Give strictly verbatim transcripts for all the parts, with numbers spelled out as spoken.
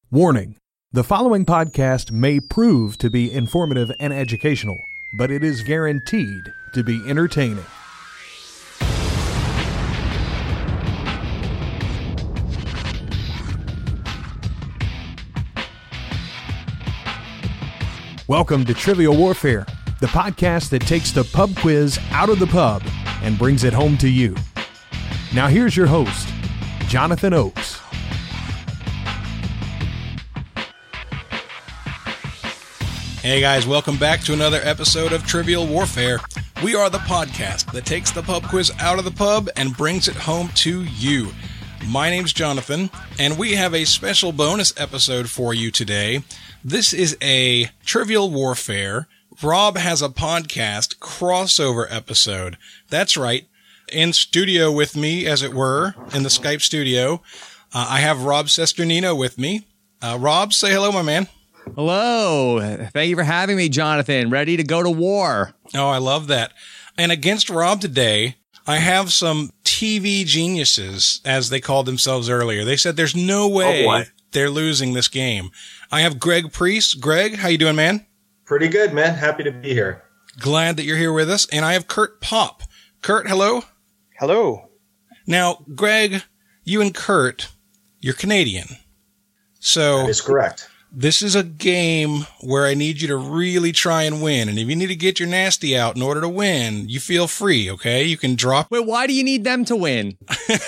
Warning: the following podcast may prove to be informative and educational, but it is guaranteed to be entertaining. Welcome to Trivial Warfare, the podcast that takes the pub quiz out of the pub and brings it home to you. Now here's your host, Jonathan Oakes. Hey guys, welcome back to another episode of Trivial Warfare. We are the podcast that takes the pub quiz out of the pub and brings it home to you. My name's Jonathan, and we have a special bonus episode for you today. This is a Trivial Warfare Rob Has a Podcast crossover episode. That's right. In studio with me, as it were, in the Skype studio, uh, I have Rob Cesternino with me. Uh, Rob, say hello, my man. Hello. Thank you for having me, Jonathan. Ready to go to war. Oh, I love that. And against Rob today, I have some T V geniuses, as they called themselves earlier. They said there's no way oh, they're losing this game. I have Greg Priest. Greg, how you doing, man? Pretty good, man. Happy to be here. Glad that you're here with us. And I have Kurt Pop. Kurt, hello. Hello. Now, Greg, you and Kurt, you're Canadian. So that is correct. This is a game where I need you to really try and win. And if you need to get your nasty out in order to win, you feel free, okay? You can drop. Wait, why do you need them to win?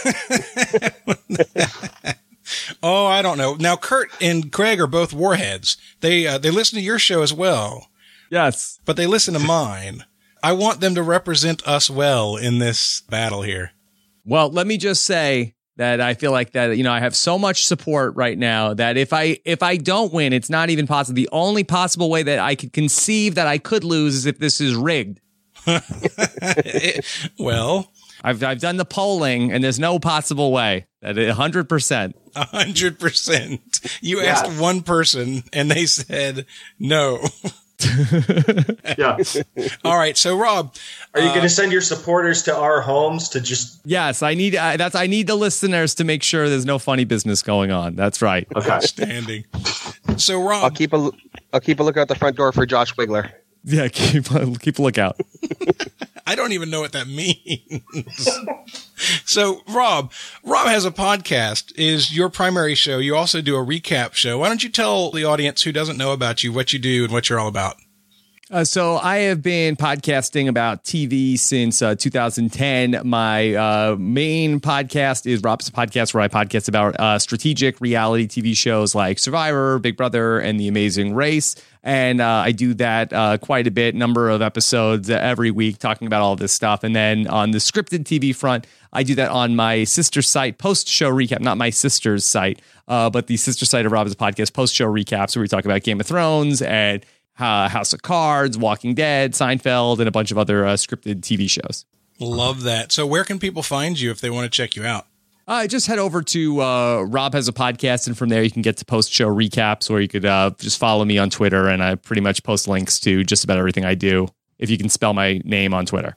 Oh, I don't know. Now, Kurt and Greg are both warheads. They uh, they listen to your show as well. Yes. But they listen to mine. I want them to represent us well in this battle here. Well, let me just say that I feel like that, you know, I have so much support right now that if I if I don't win, it's not even possible. The only possible way that I could conceive that I could lose is if this is rigged. Well, I've I've done the polling, and there's no possible way that one hundred percent. one hundred percent. You Yeah. asked one person, and they said no. Yeah. All right, so Rob, Are you uh, going to send your supporters to our homes to just? Yes, I need uh, that's I need the listeners to make sure there's no funny business going on. That's right. Okay. standing. So Rob, I'll keep a I'll keep a look out the front door for Josh Wiggler. Yeah, keep keep a lookout. I don't even know what that means. So, Rob, Rob Has a Podcast is your primary show. You also do a recap show. Why don't you tell the audience who doesn't know about you what you do and what you're all about? Uh, so I have been podcasting about T V since uh, two thousand ten. My uh, main podcast is Rob's Podcast, where I podcast about uh, strategic reality T V shows like Survivor, Big Brother, and The Amazing Race. And uh, I do that uh, quite a bit, number of episodes every week talking about all this stuff. And then on the scripted T V front, I do that on my sister site, post-show recap, not my sister's site, uh, but the sister site of Rob's Podcast, post-show recaps, where we talk about Game of Thrones and Uh, House of Cards, Walking Dead, Seinfeld, and a bunch of other uh, scripted T V shows. Love that. So where can people find you if they want to check you out? Uh, just head over to uh, Rob Has a Podcast, and from there you can get to post-show recaps, or you could uh, just follow me on Twitter, and I pretty much post links to just about everything I do, if you can spell my name on Twitter.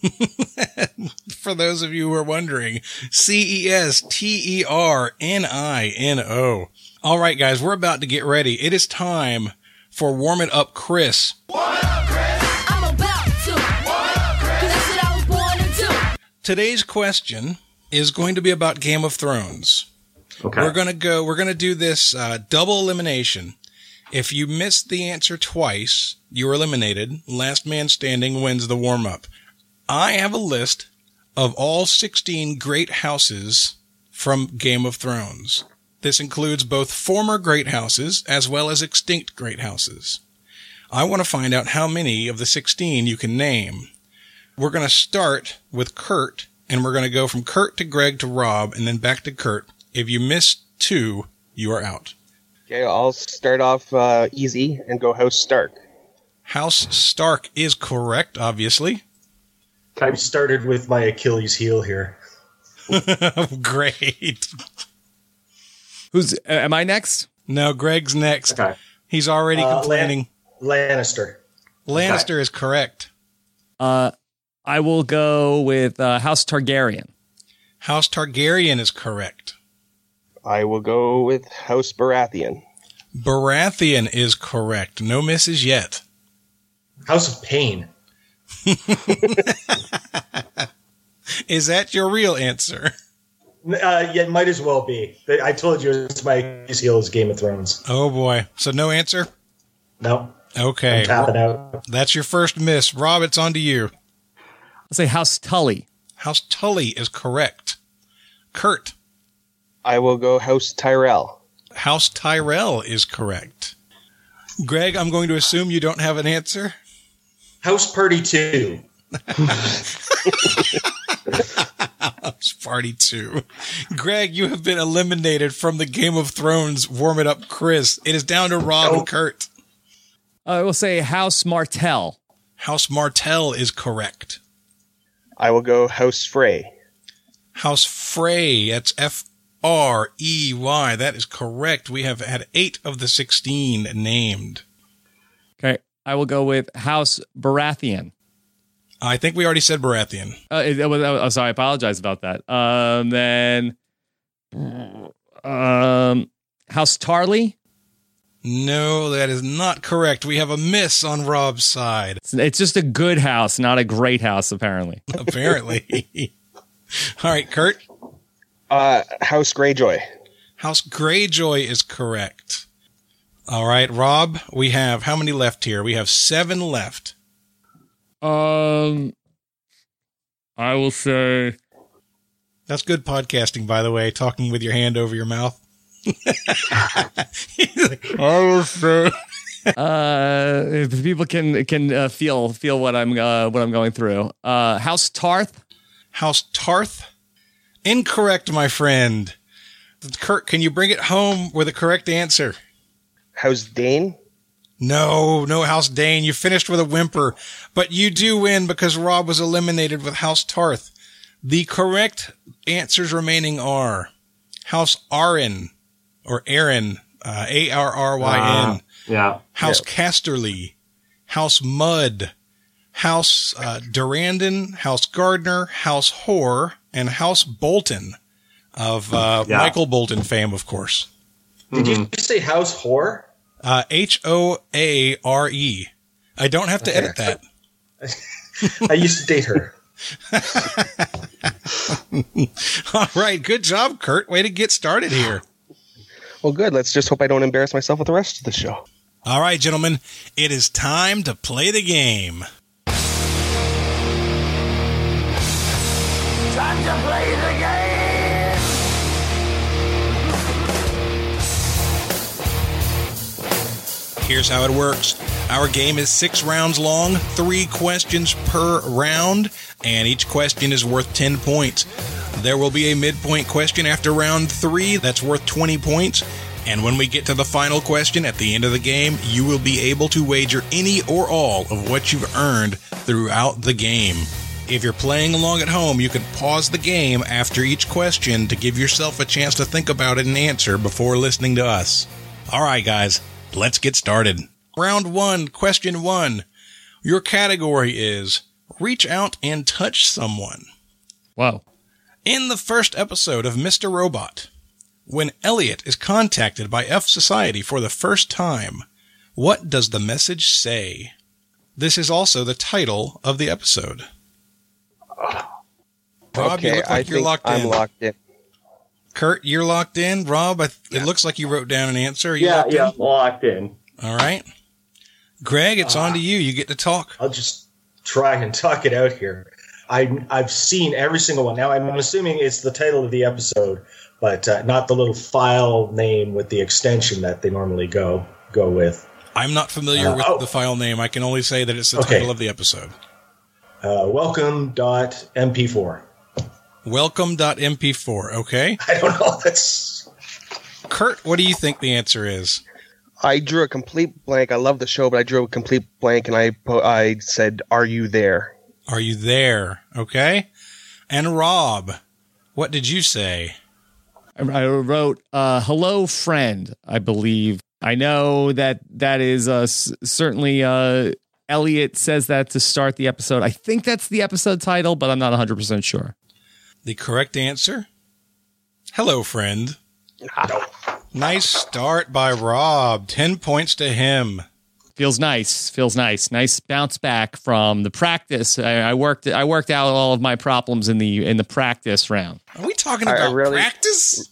For those of you who are wondering, C E S T E R N I N O. All right, guys, we're about to get ready. It is time for Warm It Up Chris. Warm it up, Chris. I'm about to. Warm it up, Chris. 'Cause that's what I was born to do. Today's question is going to be about Game of Thrones. Okay. We're going to go, we're going to do this uh, double elimination. If you missed the answer twice, you're eliminated. Last man standing wins the warm up. I have a list of all sixteen great houses from Game of Thrones. This includes both former great houses as well as extinct great houses. I want to find out how many of the sixteen you can name. We're going to start with Kurt, and we're going to go from Kurt to Greg to Rob, and then back to Kurt. If you miss two, you are out. Okay, I'll start off uh, easy and go House Stark. House Stark is correct, obviously. I started with my Achilles heel here. Great. Who's uh, am I next? No, Greg's next. Okay. He's already Uh, complaining. Lan- Lannister. Lannister okay. is correct. Uh, I will go with uh, House Targaryen. House Targaryen is correct. I will go with House Baratheon. Baratheon is correct. No misses yet. House of Pain. Is that your real answer? Uh, yeah, it might as well be. I told you it's my Achilles heel is Game of Thrones. Oh, boy. So no answer? No. Okay. I'm tapping out. That's your first miss. Rob, it's on to you. I'll say House Tully. House Tully is correct. Kurt. I will go House Tyrell. House Tyrell is correct. Greg, I'm going to assume you don't have an answer. House Party two. House Party two. Greg, you have been eliminated from the Game of Thrones Warm It Up Chris. It is down to Rob Oh. and Kurt. I will say House Martell. House Martell is correct. I will go House Frey. House Frey, that's F R E Y. That is correct. We have had eight of the sixteen named. Okay. I will go with House Baratheon. I think we already said Baratheon. Uh, it, it was, oh, sorry, I apologize about that. Um, then um, House Tarly. No, that is not correct. We have a miss on Rob's side. It's, it's just a good house, not a great house, apparently. Apparently. All right, Kurt. Uh, House Greyjoy. House Greyjoy is correct. All right, Rob, we have how many left here? We have seven left. Um, I will say That's good podcasting, by the way, talking with your hand over your mouth. I will say uh, if people can can uh, feel feel what I'm uh, what I'm going through. Uh, House Tarth. House Tarth. Incorrect, my friend. Kurt, can you bring it home with a correct answer? House Dane. No, no House Dane. You finished with a whimper, but you do win because Rob was eliminated with House Tarth. The correct answers remaining are House Arryn, or Aaron, uh, A R R Y N. Uh, yeah. House Yep. Casterly, House Mudd, House uh, Durandon, House Gardner, House Hoare, and House Bolton of uh, Yeah. Michael Bolton fame, of course. Did you say House Whore? Uh, H O A R E. I don't have to Okay. edit that. I used to date her. All right. Good job, Kurt. Way to get started here. Well, good. Let's just hope I don't embarrass myself with the rest of the show. All right, gentlemen. It is time to play the game. Time to play the game. Here's how it works. Our game is six rounds long, three questions per round, and each question is worth ten points. There will be a midpoint question after round three that's worth twenty points, and when we get to the final question at the end of the game, you will be able to wager any or all of what you've earned throughout the game. If you're playing along at home, you can pause the game after each question to give yourself a chance to think about it and answer before listening to us. All right, guys. Let's get started. Round one, question one. Your category is reach out and touch someone. Whoa. In the first episode of Mister Robot, when Elliot is contacted by F Society for the first time, what does the message say? This is also the title of the episode. Rob, you okay, look like I you're think locked I'm in. locked in. Kurt, you're locked in. Rob, I, it looks like you wrote down an answer. Are you Yeah, locked yeah, in? locked in. All right. Greg, it's on to you. You get to talk. I'll just try and talk it out here. I, I've seen every single one. Now, I'm assuming it's the title of the episode, but uh, not the little file name with the extension that they normally go go with. I'm not familiar Uh, with oh. the file name. I can only say that it's the Okay. title of the episode. Uh, welcome dot M P four. Welcome dot M P four, okay? I don't know. That's Kurt, what do you think the answer is? I drew a complete blank. I love the show, but I drew a complete blank, and I po- I said, "Are you there?" Are you there? Okay. And Rob, what did you say? I wrote, uh, hello, friend, I believe. I know that that is uh, s- certainly uh, Elliot says that to start the episode. I think that's the episode title, but I'm not one hundred percent sure. The correct answer? Hello, friend. Nice start by Rob. Ten points to him. Feels nice. Feels nice. Nice bounce back from the practice. I, I worked. I worked out all of my problems in the in the practice round. Are we talking I- I about really- practice?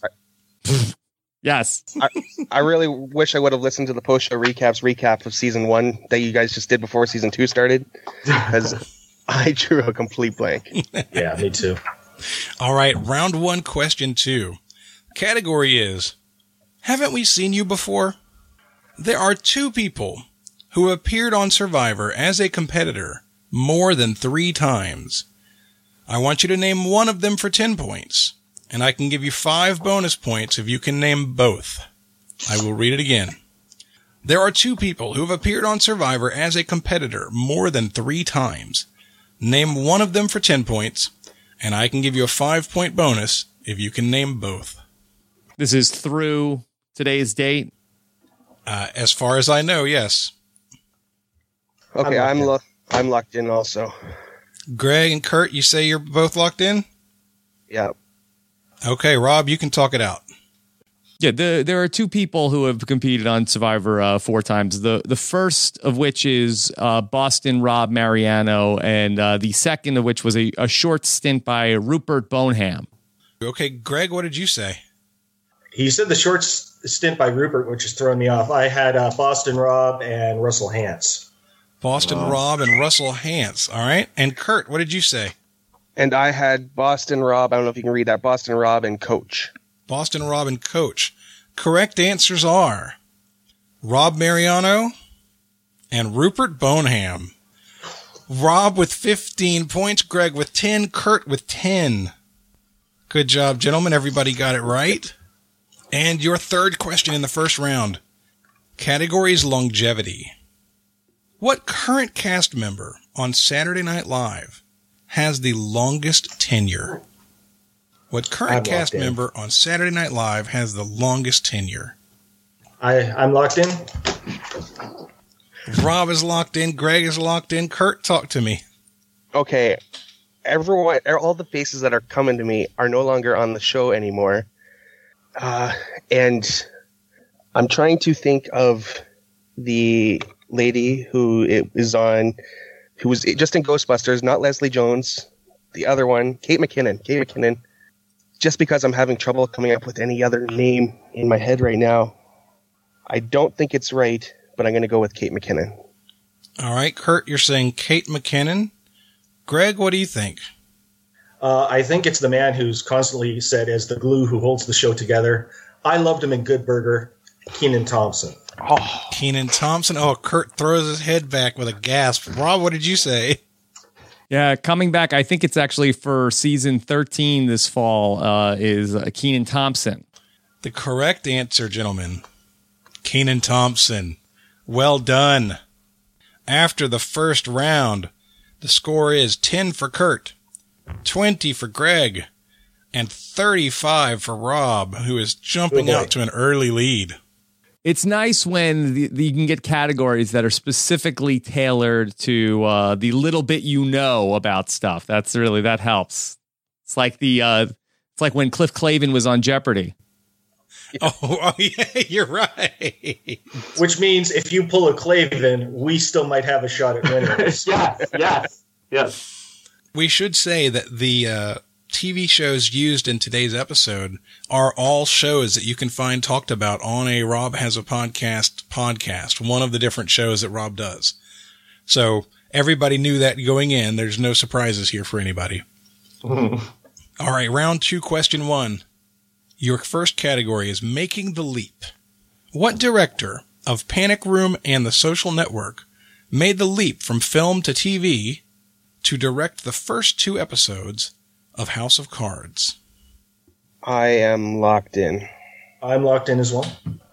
Yes. I, I really wish I would have listened to the post show recaps recap of season one that you guys just did before season two started, because I drew a complete blank. Yeah, me too. All right, round one, question two. Category is, haven't we seen you before? There are two people who appeared on Survivor as a competitor more than three times. I want you to name one of them for ten points, and I can give you five bonus points if you can name both. I will read it again. There are two people who have appeared on Survivor as a competitor more than three times. Name one of them for ten points, and I can give you a five-point bonus if you can name both. This is through today's date. Uh, as far as I know, yes. Okay, I'm I'm locked lo- I'm locked in also. Greg and Kurt, you say you're both locked in? Yeah. Okay, Rob, you can talk it out. Yeah, the, there are two people who have competed on Survivor uh, four times. The the first of which is uh, Boston Rob Mariano, and uh, the second of which was a, a short stint by Rupert Boneham. Okay, Greg, what did you say? He said the short s- stint by Rupert, which is throwing me off. I had uh, Boston Rob and Russell Hantz. Boston Rob and Russell Hantz, all right? And Kurt, what did you say? And I had Boston Rob. I don't know if you can read that. Boston Rob and Coach. Boston Rob and Coach. Correct answers are Rob Mariano and Rupert Boneham. Rob with fifteen points, Greg with ten, Kurt with ten. Good job, gentlemen. Everybody got it right. And your third question in the first round. Category is longevity. What current cast member on Saturday Night Live has the longest tenure? What current I'm cast locked in. member on Saturday Night Live has the longest tenure? I, I'm locked in. Rob is locked in. Greg is locked in. Kurt, talk to me. Okay, everyone, all the faces that are coming to me are no longer on the show anymore. Uh, and I'm trying to think of the lady who it is on, who was just in Ghostbusters, not Leslie Jones, the other one, Kate McKinnon. Kate McKinnon. Just because I'm having trouble coming up with any other name in my head right now, I don't think it's right, but I'm going to go with Kate McKinnon. All right, Kurt, you're saying Kate McKinnon. Greg, what do you think? Uh, I think it's the man who's constantly said as the glue who holds the show together. I loved him in Good Burger, Kenan Thompson. Oh, Kenan Thompson. Oh, Kurt throws his head back with a gasp. Rob, what did you say? Yeah, coming back, I think it's actually for season thirteen this fall, uh, is uh, Kenan Thompson. The correct answer, gentlemen. Kenan Thompson. Well done. After the first round, the score is ten for Kurt, twenty for Greg, and thirty-five for Rob, who is jumping Oh, boy. out to an early lead. It's nice when the, the, you can get categories that are specifically tailored to uh, the little bit you know about stuff. That's really, that helps. It's like the uh, it's like when Cliff Clavin was on Jeopardy. Oh, oh, yeah, you're right. Which means if you pull a Clavin, we still might have a shot at winning this. yes, yes, yes. We should say that the uh, T V shows used in today's episode are all shows that you can find talked about on a Rob Has a Podcast podcast, one of the different shows that Rob does. So everybody knew that going in. There's no surprises here for anybody. All right, round two, question one. Your first category is Making the Leap. What director of Panic Room and The Social Network made the leap from film to T V to direct the first two episodes of House of Cards? I am locked in. I'm locked in as well.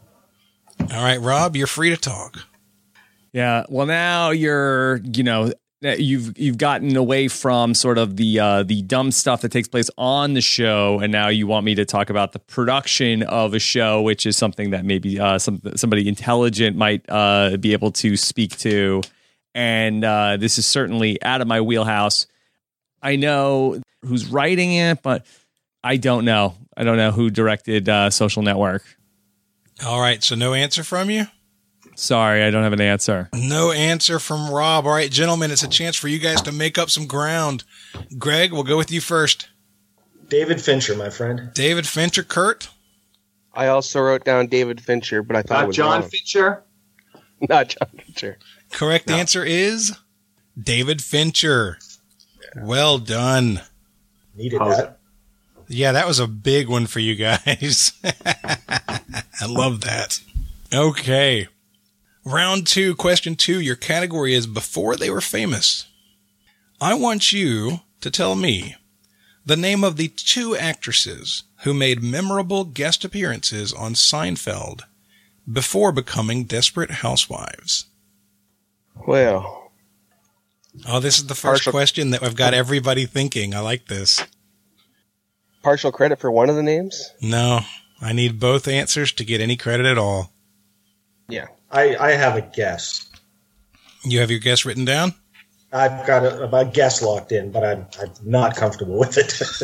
All right, Rob, you're free to talk. Yeah. Well, now you're, you know, you've you've gotten away from sort of the uh, the dumb stuff that takes place on the show, and now you want me to talk about the production of a show, which is something that maybe uh, some somebody intelligent might uh, be able to speak to. And uh, this is certainly out of my wheelhouse. I know who's writing it, but I don't know. I don't know who directed uh, Social Network. All right, so no answer from you? Sorry, I don't have an answer. No answer from Rob. All right, gentlemen, it's a chance for you guys to make up some ground. Greg, we'll go with you first. David Fincher, my friend. David Fincher. Kurt? I also wrote down David Fincher, but I thought it Not was John wrong. Fincher. Not John Fincher. Correct No. answer is David Fincher. Well done. Needed How's that. Yeah, that was a big one for you guys. I love that. Okay. Round two, question two. Your category is before they were famous. I want you to tell me the name of the two actresses who made memorable guest appearances on Seinfeld before becoming Desperate Housewives. Well, Oh, this is the first Partial- question that I've got everybody thinking. I like this. partial credit for one of the names? No, I need both answers to get any credit at all. Yeah. I, I have a guess. You have your guess written down? I've got a, a guess locked in, but I'm, I'm not comfortable with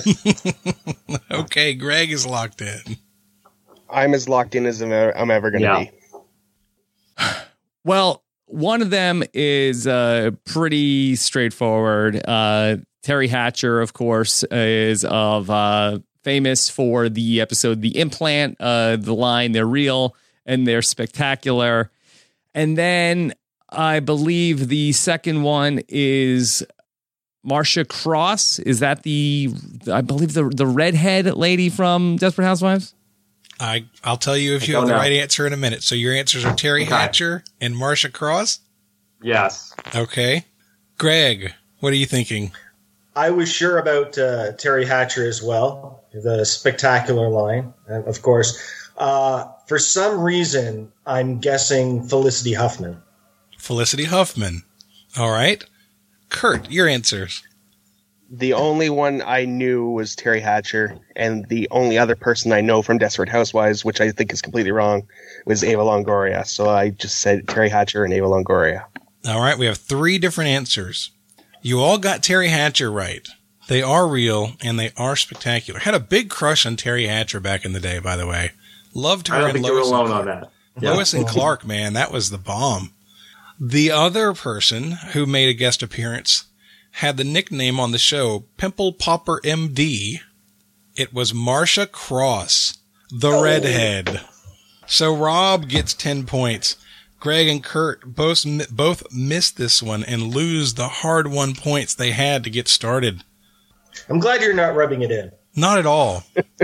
it. Okay, Greg is locked in. I'm as locked in as I'm ever, I'm ever going to Yeah. be. Well, one of them is uh, pretty straightforward. Uh, Terry Hatcher, of course, is of uh, famous for the episode "The Implant." Uh, the line "They're real and they're spectacular," and then I believe the second one is Marcia Cross. Is that the? I believe the the redhead lady from Desperate Housewives. I, I'll tell you if I you have don't the know. right answer in a minute. So your answers are Terry Okay. Hatcher and Marcia Cross? Yes. Okay. Greg, what are you thinking? I was sure about uh, Terry Hatcher as well, the spectacular line, uh, of course. Uh, for some reason, I'm guessing Felicity Huffman. Felicity Huffman. All right. Kurt, your answers. The only one I knew was Terry Hatcher, and the only other person I know from Desperate Housewives, which I think is completely wrong, was Ava Longoria. So I just said Terry Hatcher and Ava Longoria. All right. We have three different answers. You all got Terry Hatcher right. They are real and they are spectacular. Had a big crush on Terry Hatcher back in the day, by the way. Loved her I don't and think you're Lois and alone Clark. on that. Yeah. Lois and Clark, man, that was the bomb. The other person who made a guest appearance had the nickname on the show Pimple Popper M D. It was Marcia Cross, the redhead. So Rob gets ten points. Greg and Kurt both both miss this one and lose the hard-won points they had to get started. I'm glad you're not rubbing it in. Not at all.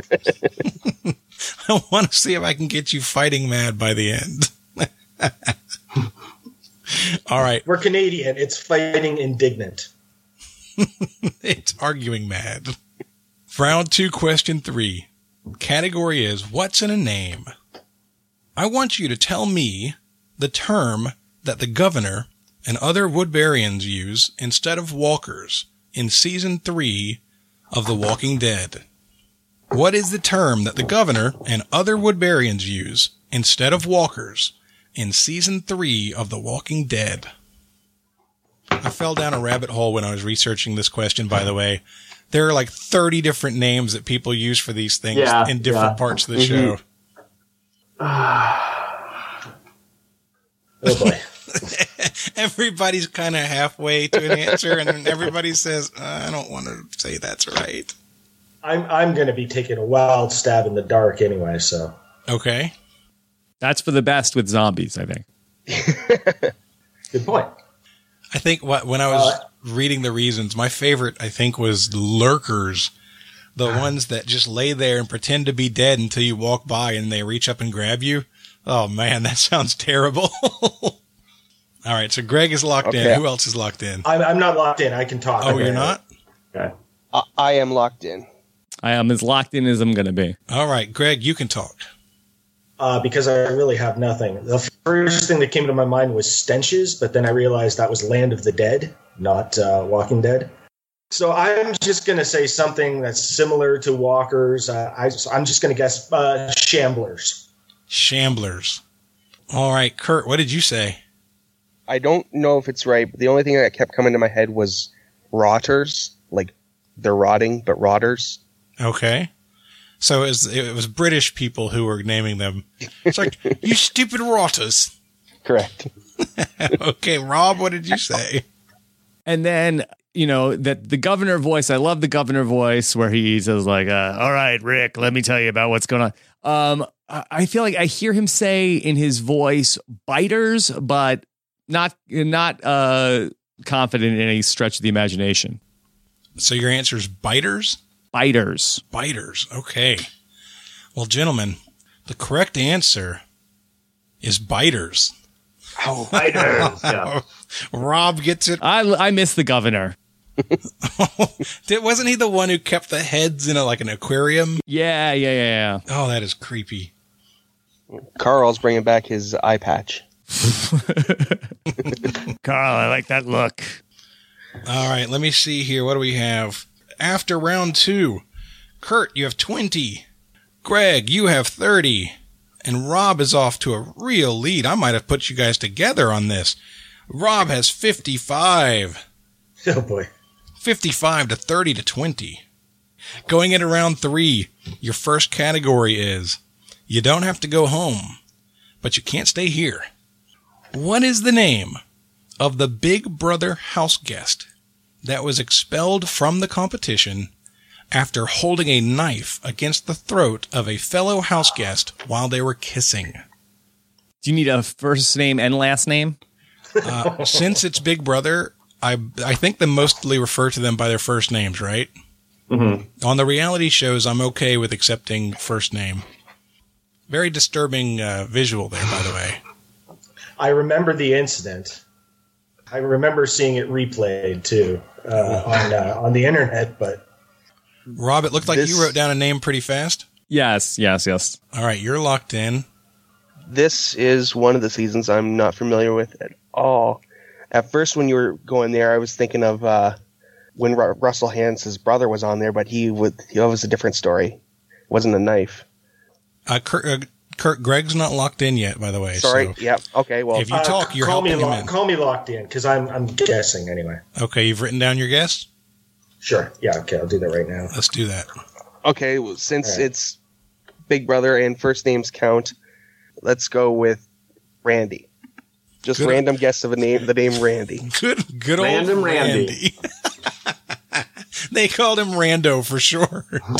I want to see if I can get you fighting mad by the end. All right. We're Canadian. It's fighting indignant. It's arguing mad. Round two, question three. Category is, what's in a name? I want you to tell me the term that the governor and other Woodburyans use instead of walkers in season three of The Walking Dead. What is the term that the governor and other Woodburyans use instead of walkers in season three of The Walking Dead? I fell down a rabbit hole when I was researching this question, by the way. There are like thirty different names that people use for these things Yeah, in different yeah. parts of the Mhm. show. Oh boy. Everybody's kind of halfway to an answer, and then everybody says, I don't want to say that's right. I'm I'm going to be taking a wild stab in the dark anyway, so. Okay. That's for the best with zombies, I think. Good point. I think what when I was Uh, reading the reasons, my favorite, I think, was lurkers. The ones that just lay there and pretend to be dead until you walk by and they reach up and grab you. Oh, man, that sounds terrible. All right, so Greg is locked Okay. in. Who else is locked in? I'm, I'm not locked in. I can talk. Oh, you're not? Okay. I, I am locked in. I am as locked in as I'm going to be. All right, Greg, you can talk. Uh, because I really have nothing. The first thing that came to my mind was stenches, but then I realized that was Land of the Dead, not uh, Walking Dead. So I'm just going to say something that's similar to walkers. Uh, I, I'm just going to guess uh, shamblers. Shamblers. All right, Kurt, what did you say? I don't know if it's right, but the only thing that kept coming to my head was rotters. Like, they're rotting, but rotters. Okay. So it was, it was British people who were naming them. It's like, you stupid rotters. Correct. Okay, Rob, what did you say? And then, you know, that the governor voice, I love the governor voice where he says like, uh, all right, Rick, let me tell you about what's going on. Um, I I feel like I hear him say in his voice biters, but not, not uh, confident in any stretch of the imagination. So your answer is biters? Biters. Biters. Okay. Well, gentlemen, the correct answer is biters. Oh, biters. Yeah. Rob gets it. I, I miss the governor. Did, wasn't he the one who kept the heads in a, like an aquarium? Yeah, yeah, yeah, yeah. Oh, that is creepy. Carl's bringing back his eye patch. Carl, I like that look. All right, let me see here. What do we have? After round two, Kurt, you have twenty. Greg, you have thirty. And Rob is off to a real lead. I might have put you guys together on this. Rob has fifty-five. Oh, boy. fifty-five to thirty to twenty. Going into round three, your first category is, you don't have to go home, but you can't stay here. What is the name of the Big Brother house guest that was expelled from the competition after holding a knife against the throat of a fellow house guest while they were kissing? Do you need a first name and last name? Uh, since it's Big Brother, I I think they mostly refer to them by their first names, right? Mm-hmm. On the reality shows, I'm okay with accepting first name. Very disturbing uh, visual there, by the way. I remember the incident. I remember seeing it replayed too uh, on uh, on the internet. But Rob, it looked like This- you wrote down a name pretty fast. Yes, yes, yes. All right, you're locked in. This is one of the seasons I'm not familiar with at all. At first, when you were going there, I was thinking of uh, when Ru- Russell Hands' brother was on there, but he would that was a different story. It wasn't a knife. Uh, Kurt, uh, Kurt, Greg's not locked in yet, by the way. Sorry. So Yeah. Okay. Well, if you uh, talk, you're call me helping him lo- in. call me locked in because I'm I'm guessing anyway. Okay, you've written down your guess? Sure. Yeah. Okay. I'll do that right now. Let's do that. okay. Well, since All right. it's Big Brother and first names count, let's go with Randy. Just Good. random guess of a name. The name Randy. Good, good old Random Randy. Randy. They called him Rando for short.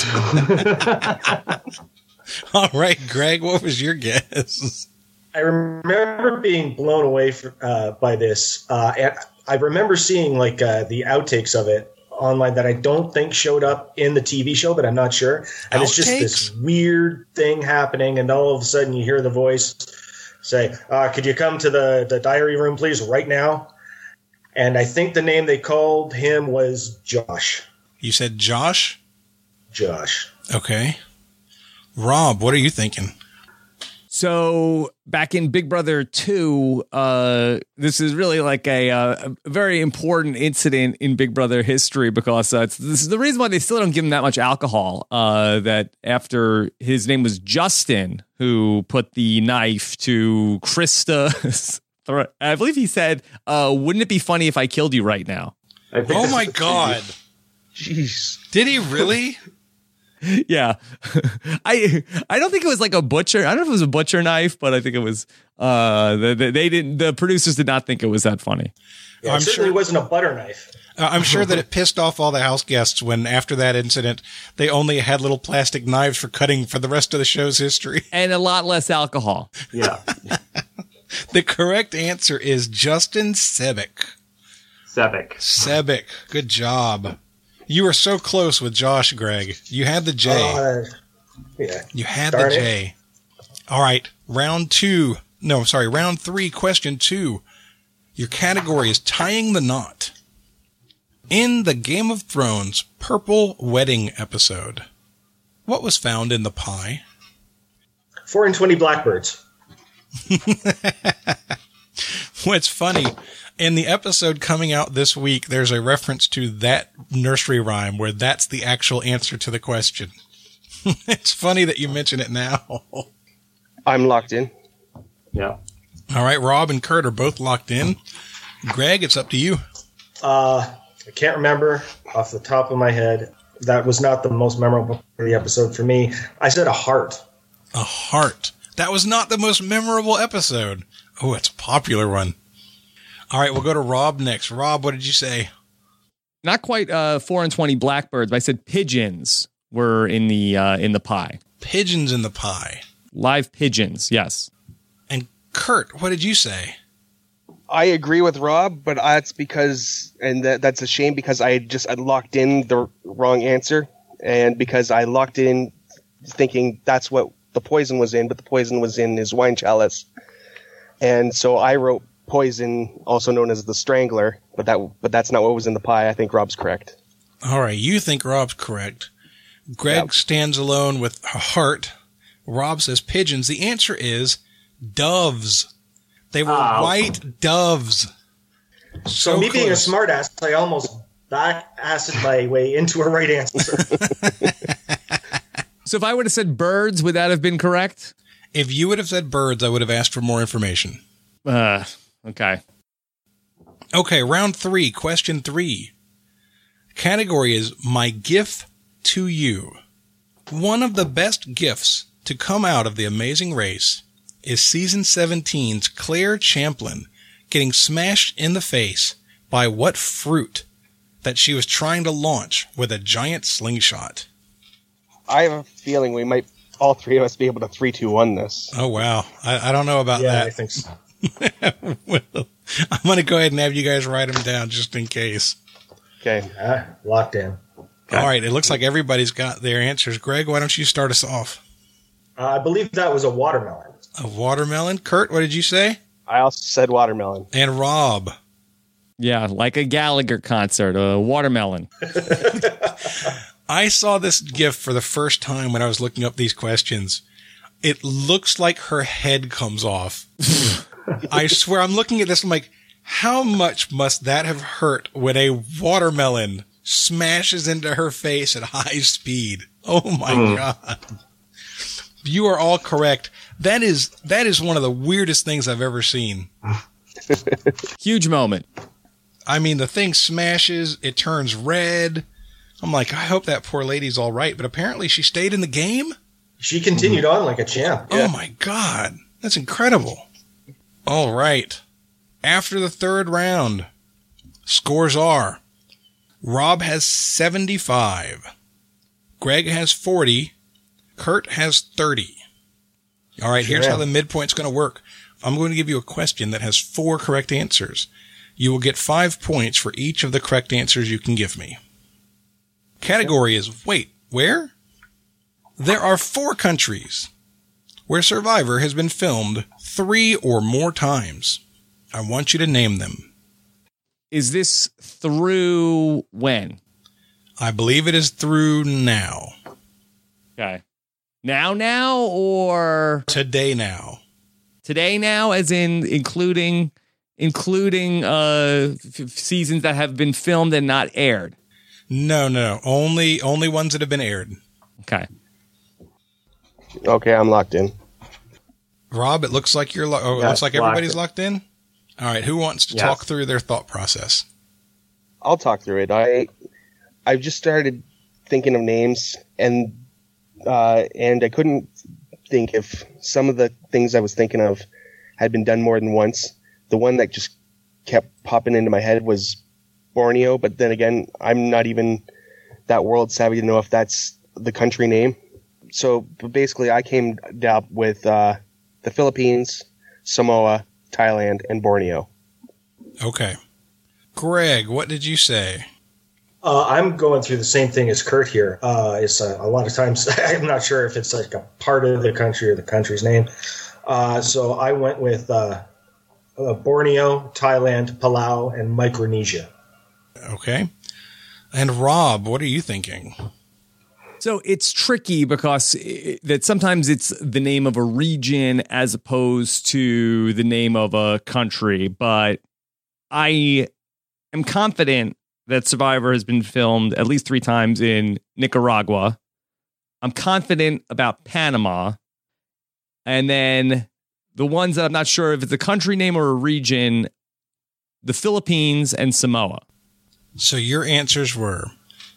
All right, Greg, what was your guess? I remember being blown away for, uh, by this, uh, and I remember seeing like uh, the outtakes of it online that I don't think showed up in the T V show, but I'm not sure. And it's just this weird thing happening, and all of a sudden you hear the voice say, uh, "Could you come to the the diary room, please, right now?" And I think the name they called him was Josh. You said Josh? Josh. Okay. Rob, what are you thinking? So back in Big Brother two, uh, this is really like a, uh, a very important incident in Big Brother history because uh, it's, this is the reason why they still don't give him that much alcohol. Uh, that after his name was Justin, who put the knife to Krista's throat. I believe he said, uh, "Wouldn't it be funny if I killed you right now?" I think Oh this my is- God. Jeez. Did he really? Yeah, I I don't think it was like a butcher. I don't know if it was a butcher knife, but I think it was. Uh, the, the, they didn't. The producers did not think it was that funny. Yeah, I'm it certainly sure- wasn't a butter knife. Uh, I'm sure that it pissed off all the house guests when, after that incident, they only had little plastic knives for cutting for the rest of the show's history. And a lot less alcohol. Yeah. The correct answer is Justin Sebick. Sebick. Sebick. Good job. You were so close with Josh, Greg. You had the J. Uh, yeah. You had Darn the it. J. All right. Round two. No, I'm sorry. Round three, question two. Your category is tying the knot. In the Game of Thrones Purple Wedding episode, what was found in the pie? Four and twenty blackbirds. What's funny, in the episode coming out this week, there's a reference to that nursery rhyme where that's the actual answer to the question. It's funny that you mention it now. I'm locked in. Yeah. All right, Rob and Kurt are both locked in. Greg, it's up to you. Uh, I can't remember off the top of my head that was not the most memorable part of the episode for me. I said a heart. A heart. That was not the most memorable episode. Oh, it's a popular one. All right, we'll go to Rob next. Rob, what did you say? Not quite uh, four and twenty blackbirds, but I said pigeons were in the uh, in the pie. Pigeons in the pie. Live pigeons, yes. And Kurt, what did you say? I agree with Rob, but that's because, and that, that's a shame because I just I locked in the wrong answer, and because I locked in thinking that's what the poison was in, but the poison was in his wine chalice, and so I wrote poison, also known as the strangler, but that but that's not what was in the pie. I think Rob's correct. All right, you think Rob's correct. Greg yep. stands alone with a heart. Rob says pigeons. The answer is doves. They were oh. white doves. So, so me close. Being a smartass, I almost back-assed my way into a right answer. So if I would have said birds, would that have been correct? If you would have said birds, I would have asked for more information. Uh, okay. Okay, round three, question three. Category is My Gift to You. One of the best gifts to come out of The Amazing Race is season seventeen's Claire Champlin getting smashed in the face by what fruit that she was trying to launch with a giant slingshot? I have a feeling we might, all three of us, be able to three two one this. Oh, wow. I, I don't know about yeah, that. I think so. Well, I'm going to go ahead and have you guys write them down just in case. Okay. Uh, locked in. Okay. All right. It looks like everybody's got their answers. Greg, why don't you start us off? Uh, I believe that was a watermelon. A watermelon. Kurt, what did you say? I also said watermelon. And Rob. Yeah, like a Gallagher concert, a watermelon. I saw this gift for the first time when I was looking up these questions. It looks like her head comes off. I swear, I'm looking at this, I'm like, how much must that have hurt when a watermelon smashes into her face at high speed? Oh my mm. God. You are all correct. That is, that is one of the weirdest things I've ever seen. Huge moment. I mean, the thing smashes, it turns red. I'm like, I hope that poor lady's all right. But apparently she stayed in the game. She continued mm-hmm. on like a champ. Yeah. Oh, my God. That's incredible. All right. After the third round, scores are Rob has seventy-five. Greg has forty. Kurt has thirty. All right, sure. Here's how the midpoint's going to work. I'm going to give you a question that has four correct answers. You will get five points for each of the correct answers you can give me. Category is, wait, where? There are four countries where Survivor has been filmed three or more times. I want you to name them. Is this through when? I believe it is through now. Okay. Now now or? Today now. Today now, as in including including uh, f- seasons that have been filmed and not aired? No, no, only only ones that have been aired. Okay. Okay, I'm locked in. Rob, it looks like you're. Lo- oh, it yes, looks like everybody's locked, locked in. All right, who wants to yes. talk through their thought process? I'll talk through it. I I've just started thinking of names, and uh, and I couldn't think if some of the things I was thinking of had been done more than once. The one that just kept popping into my head was Borneo, but then again, I'm not even that world savvy to know if that's the country name. So basically, I came down with uh, the Philippines, Samoa, Thailand, and Borneo. Okay. Greg, what did you say? Uh, I'm going through the same thing as Kurt here. Uh, it's uh, a lot of times, I'm not sure if it's like a part of the country or the country's name. Uh, so I went with uh, uh, Borneo, Thailand, Palau, and Micronesia. Okay. And Rob, what are you thinking? So it's tricky because it, that sometimes it's the name of a region as opposed to the name of a country. But I am confident that Survivor has been filmed at least three times in Nicaragua. I'm confident about Panama. And then the ones that I'm not sure if it's a country name or a region, the Philippines and Samoa. So your answers were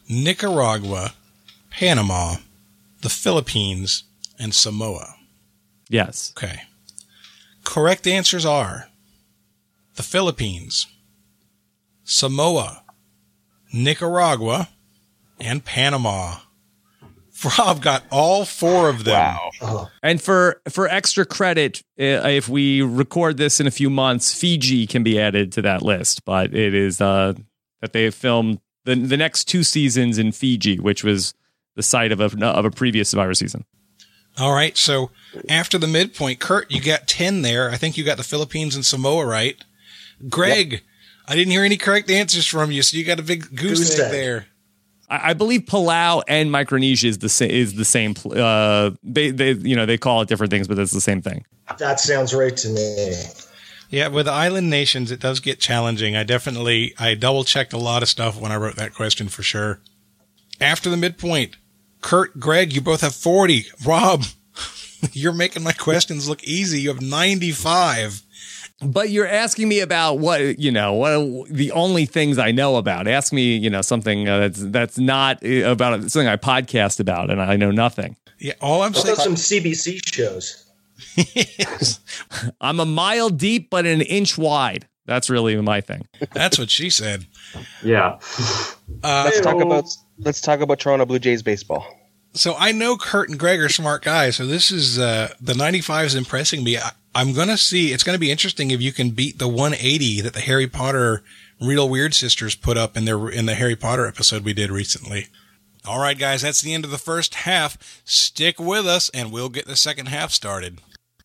Nicaragua, Panama, the Philippines, and Samoa. Yes. Okay. Correct answers are the Philippines, Samoa, Nicaragua, and Panama. Rob got all four of them. Wow. And for for extra credit, uh, if we record this in a few months, Fiji can be added to that list. But it is uh, that they have filmed the the next two seasons in Fiji, which was the site of a of a previous Survivor season. All right. So after the midpoint, Kurt, you got ten there. I think you got the Philippines and Samoa right. Greg, yep. I didn't hear any correct answers from you, so you got a big goose, goose egg, egg there. I believe Palau and Micronesia is the same. Is the same. Uh, they they you know they call it different things, but it's the same thing. That sounds right to me. Yeah, with the island nations, it does get challenging. I definitely I double checked a lot of stuff when I wrote that question for sure. After the midpoint, Kurt, Greg, you both have forty. Rob, you're making my questions look easy. You have ninety-five. But you're asking me about what, you know, what the only things I know about. Ask me, you know, something uh, that's that's not about something I podcast about, and I know nothing. Yeah, all I'm saying. Some C B C shows. I'm a mile deep, but an inch wide. That's really my thing. That's what she said. Yeah. Uh, let's talk about let's talk about Toronto Blue Jays baseball. So I know Kurt and Greg are smart guys. So this is uh, the ninety-five is impressing me. I, I'm going to see, it's going to be interesting if you can beat the one eighty that the Harry Potter Real Weird Sisters put up in their, in the Harry Potter episode we did recently. All right, guys, that's the end of the first half. Stick with us and we'll get the second half started.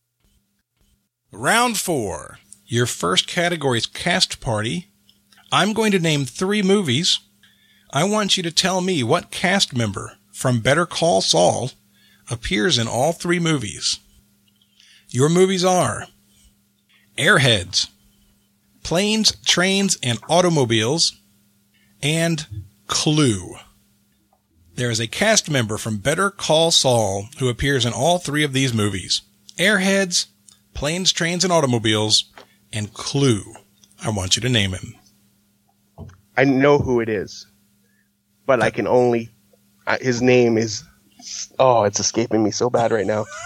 Round four. Your first category is cast party. I'm going to name three movies. I want you to tell me what cast member from Better Call Saul appears in all three movies. Your movies are Airheads, Planes, Trains, and Automobiles, and Clue. There is a cast member from Better Call Saul who appears in all three of these movies. Airheads, Planes, Trains, and Automobiles, and Clue. I want you to name him. I know who it is, but I can only... Uh, his name is... Oh, it's escaping me so bad right now.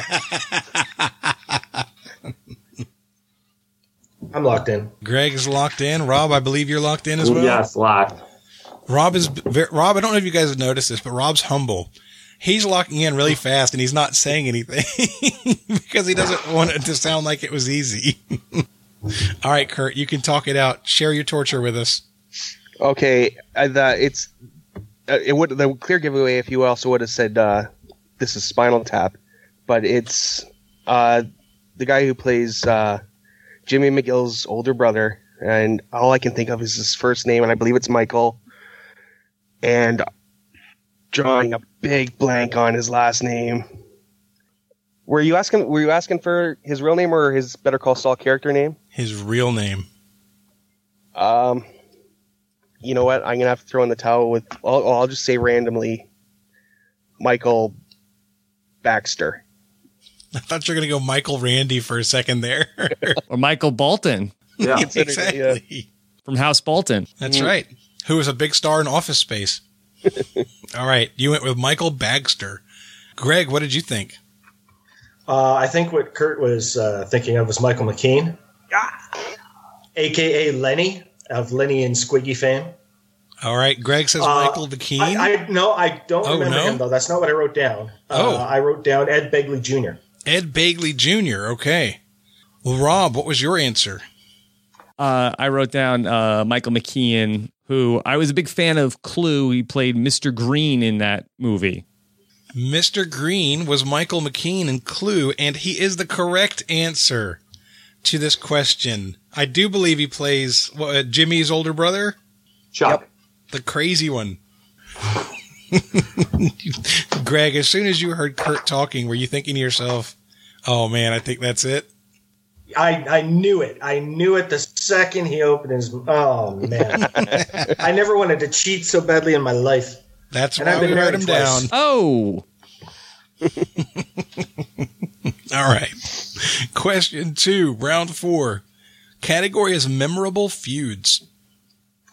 I'm locked in. Greg is locked in. Rob, I believe you're locked in as well. Yes, locked. Rob is very, Rob. I don't know if you guys have noticed this, but Rob's humble. He's locking in really fast, and he's not saying anything because he doesn't want it to sound like it was easy. All right, Kurt, you can talk it out. Share your torture with us. Okay, uh, the, it's uh, it would the clear giveaway if you also would have said uh, this is Spinal Tap, but it's uh, the guy who plays uh, Jimmy McGill's older brother, and all I can think of is his first name, and I believe it's Michael. And drawing a big blank on his last name. Were you asking? Were you asking for his real name or his Better Call Saul character name? His real name. Um, you know what? I'm gonna have to throw in the towel with. I'll, I'll just say randomly, Michael Baxter. I thought you were gonna go Michael Randy for a second there, or Michael Bolton. Yeah, exactly. Yeah. From House Bolton. That's mm. right. Who was a big star in Office Space. All right. You went with Michael Baxter. Greg, what did you think? Uh, I think what Kurt was uh, thinking of was Michael McKean, a k a. Lenny, of Lenny and Squiggy fame. All right. Greg says uh, Michael McKean. I, I, no, I don't oh, remember no? him, though. That's not what I wrote down. Oh. Uh, I wrote down Ed Begley Junior Ed Begley Junior Okay. Well, Rob, what was your answer? Uh, I wrote down uh, Michael McKean, who I was a big fan of Clue. He played Mister Green in that movie. Mister Green was Michael McKean in Clue, and he is the correct answer to this question. I do believe he plays what, uh, Jimmy's older brother? Chuck. Yep. The crazy one. Greg, as soon as you heard Kurt talking, were you thinking to yourself, oh man, I think that's it? I, I knew it. I knew it the second he opened his... Oh, man. I never wanted to cheat so badly in my life. That's and why I've been we wrote him twice. down. Oh! All right. Question two, round four. Category is memorable feuds.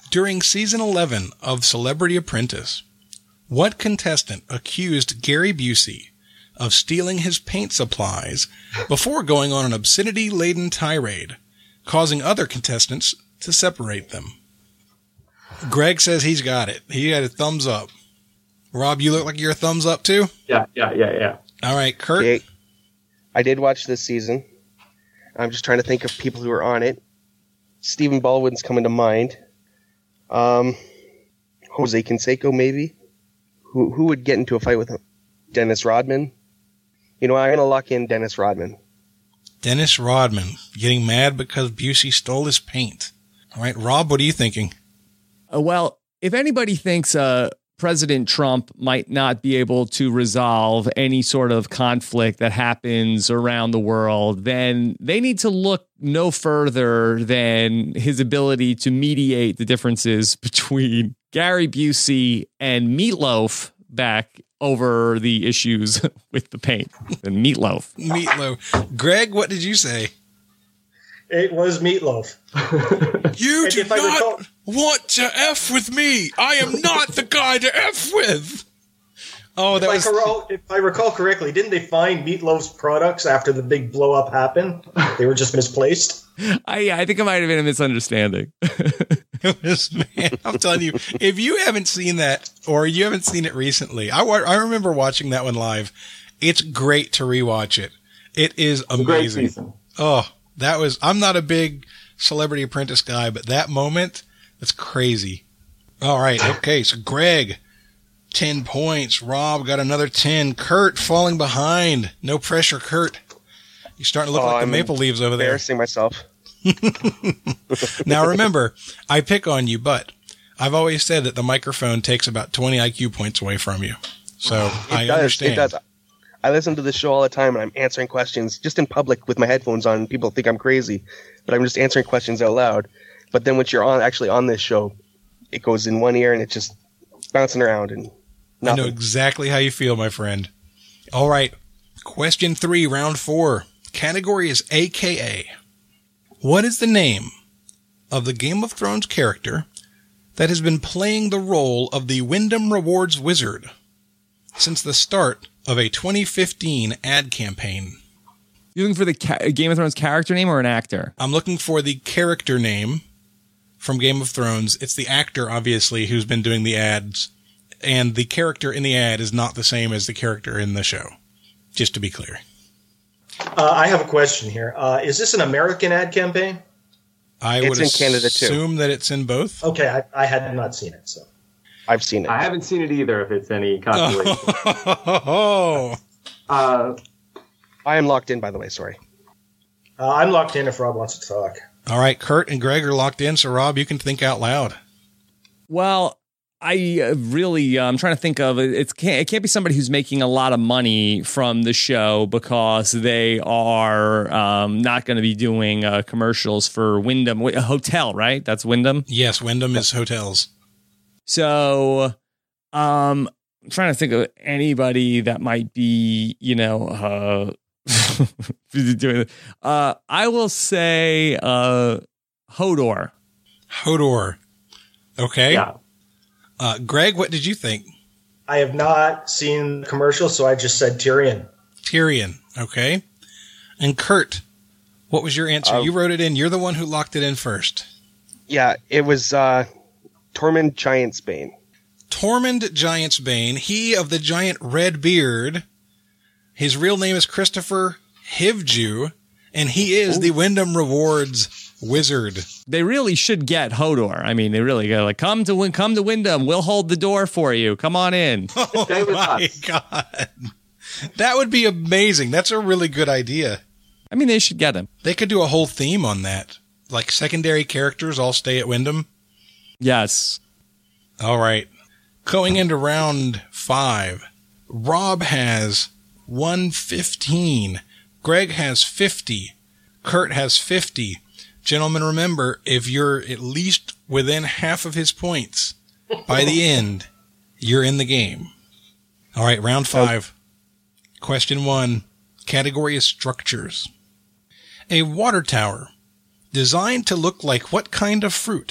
During season eleven of Celebrity Apprentice, what contestant accused Gary Busey of stealing his paint supplies before going on an obscenity-laden tirade, causing other contestants to separate them? Greg says he's got it. He had a thumbs up. Rob, you look like you're a thumbs up too? Yeah, yeah, yeah, yeah. All right, Kurt? Okay. I did watch this season. I'm just trying to think of people who were on it. Stephen Baldwin's coming to mind. Um, Jose Canseco, maybe? Who who would get into a fight with him? Dennis Rodman? You know, I'm going to lock in Dennis Rodman. Dennis Rodman getting mad because Busey stole his paint. All right, Rob, what are you thinking? Uh, well, if anybody thinks uh, President Trump might not be able to resolve any sort of conflict that happens around the world, then they need to look no further than his ability to mediate the differences between Gary Busey and Meatloaf back over the issues with the paint. And Meatloaf. Meatloaf. Greg, what did you say? It was Meatloaf. You And do if I not recall- want to F with me. I am not the guy to F with. Oh, that If I, was... recall, if I recall correctly, didn't they find Meatloaf's products after the big blow up happened? They were just misplaced. I, I think it might have been a misunderstanding. It was, man, I'm telling you, if you haven't seen that or you haven't seen it recently, I, wa- I remember watching that one live. It's great to rewatch it. It is amazing. Great season. Oh, that was, I'm not a big Celebrity Apprentice guy, but that moment, that's crazy. All right. Okay. So Greg, ten points. Rob got another ten. Kurt falling behind. No pressure, Kurt. You're starting to look Oh, like the I'm Maple Leaves over there. Embarrassing myself. Now remember, I pick on you, but I've always said that the microphone takes about twenty I Q points away from you. So It I does, understand. It does. I listen to this show all the time, and I'm answering questions just in public with my headphones on. People think I'm crazy, but I'm just answering questions out loud. But then when you're on, actually on this show, it goes in one ear and it's just bouncing around and I nothing. know exactly how you feel, my friend. All right. Question three, round four. Category is A K A. What is the name of the Game of Thrones character that has been playing the role of the Wyndham Rewards Wizard since the start of a twenty fifteen ad campaign? You looking for the ca- Game of Thrones character name or an actor? I'm looking for the character name from Game of Thrones. It's the actor, obviously, who's been doing the ads. And the character in the ad is not the same as the character in the show. Just to be clear. Uh, I have a question here. Uh, is this an American ad campaign? I It's would in Canada, too. assume that it's in both. Okay, I, I had not seen it. So I've seen it. I haven't seen it either, if it's any consolation. Oh, uh, I am locked in, by the way. Sorry. uh, I'm locked in if Rob wants to talk. all right. Kurt and Greg are locked in, so Rob, you can think out loud. Well, I uh, really, uh, I'm trying to think of it. It can't, it can't be somebody who's making a lot of money from the show because they are um, not going to be doing uh, commercials for Wyndham, a hotel, right? That's Wyndham. Yes, Wyndham is hotels. So, um, I'm trying to think of anybody that might be, you know, uh, doing it. Uh, I will say uh, Hodor. Hodor. Okay. yeah. Uh, Greg, what did you think? I have not seen the commercial, so I just said Tyrion. Tyrion. Okay. And Kurt, what was your answer? Uh, you wrote it in. You're the one who locked it in first. Yeah, it was uh, Tormund Giantsbane. Tormund Giantsbane, he of the giant red beard. His real name is Christopher Hivju, and he is Ooh. the Wyndham Rewards Wizard. They really should get Hodor. I mean, they really go like, come to come to Wyndham. We'll hold the door for you. Come on in. Oh my God. That would be amazing. That's a really good idea. I mean, they should get him. They could do a whole theme on that. Like secondary characters all stay at Wyndham. Yes. All right. Going into round five, Rob has one fifteen. Greg has fifty. Kurt has fifty. Gentlemen, remember, if you're at least within half of his points by the end, you're in the game. All right, round five. Question one. Category is structures. A water tower designed to look like what kind of fruit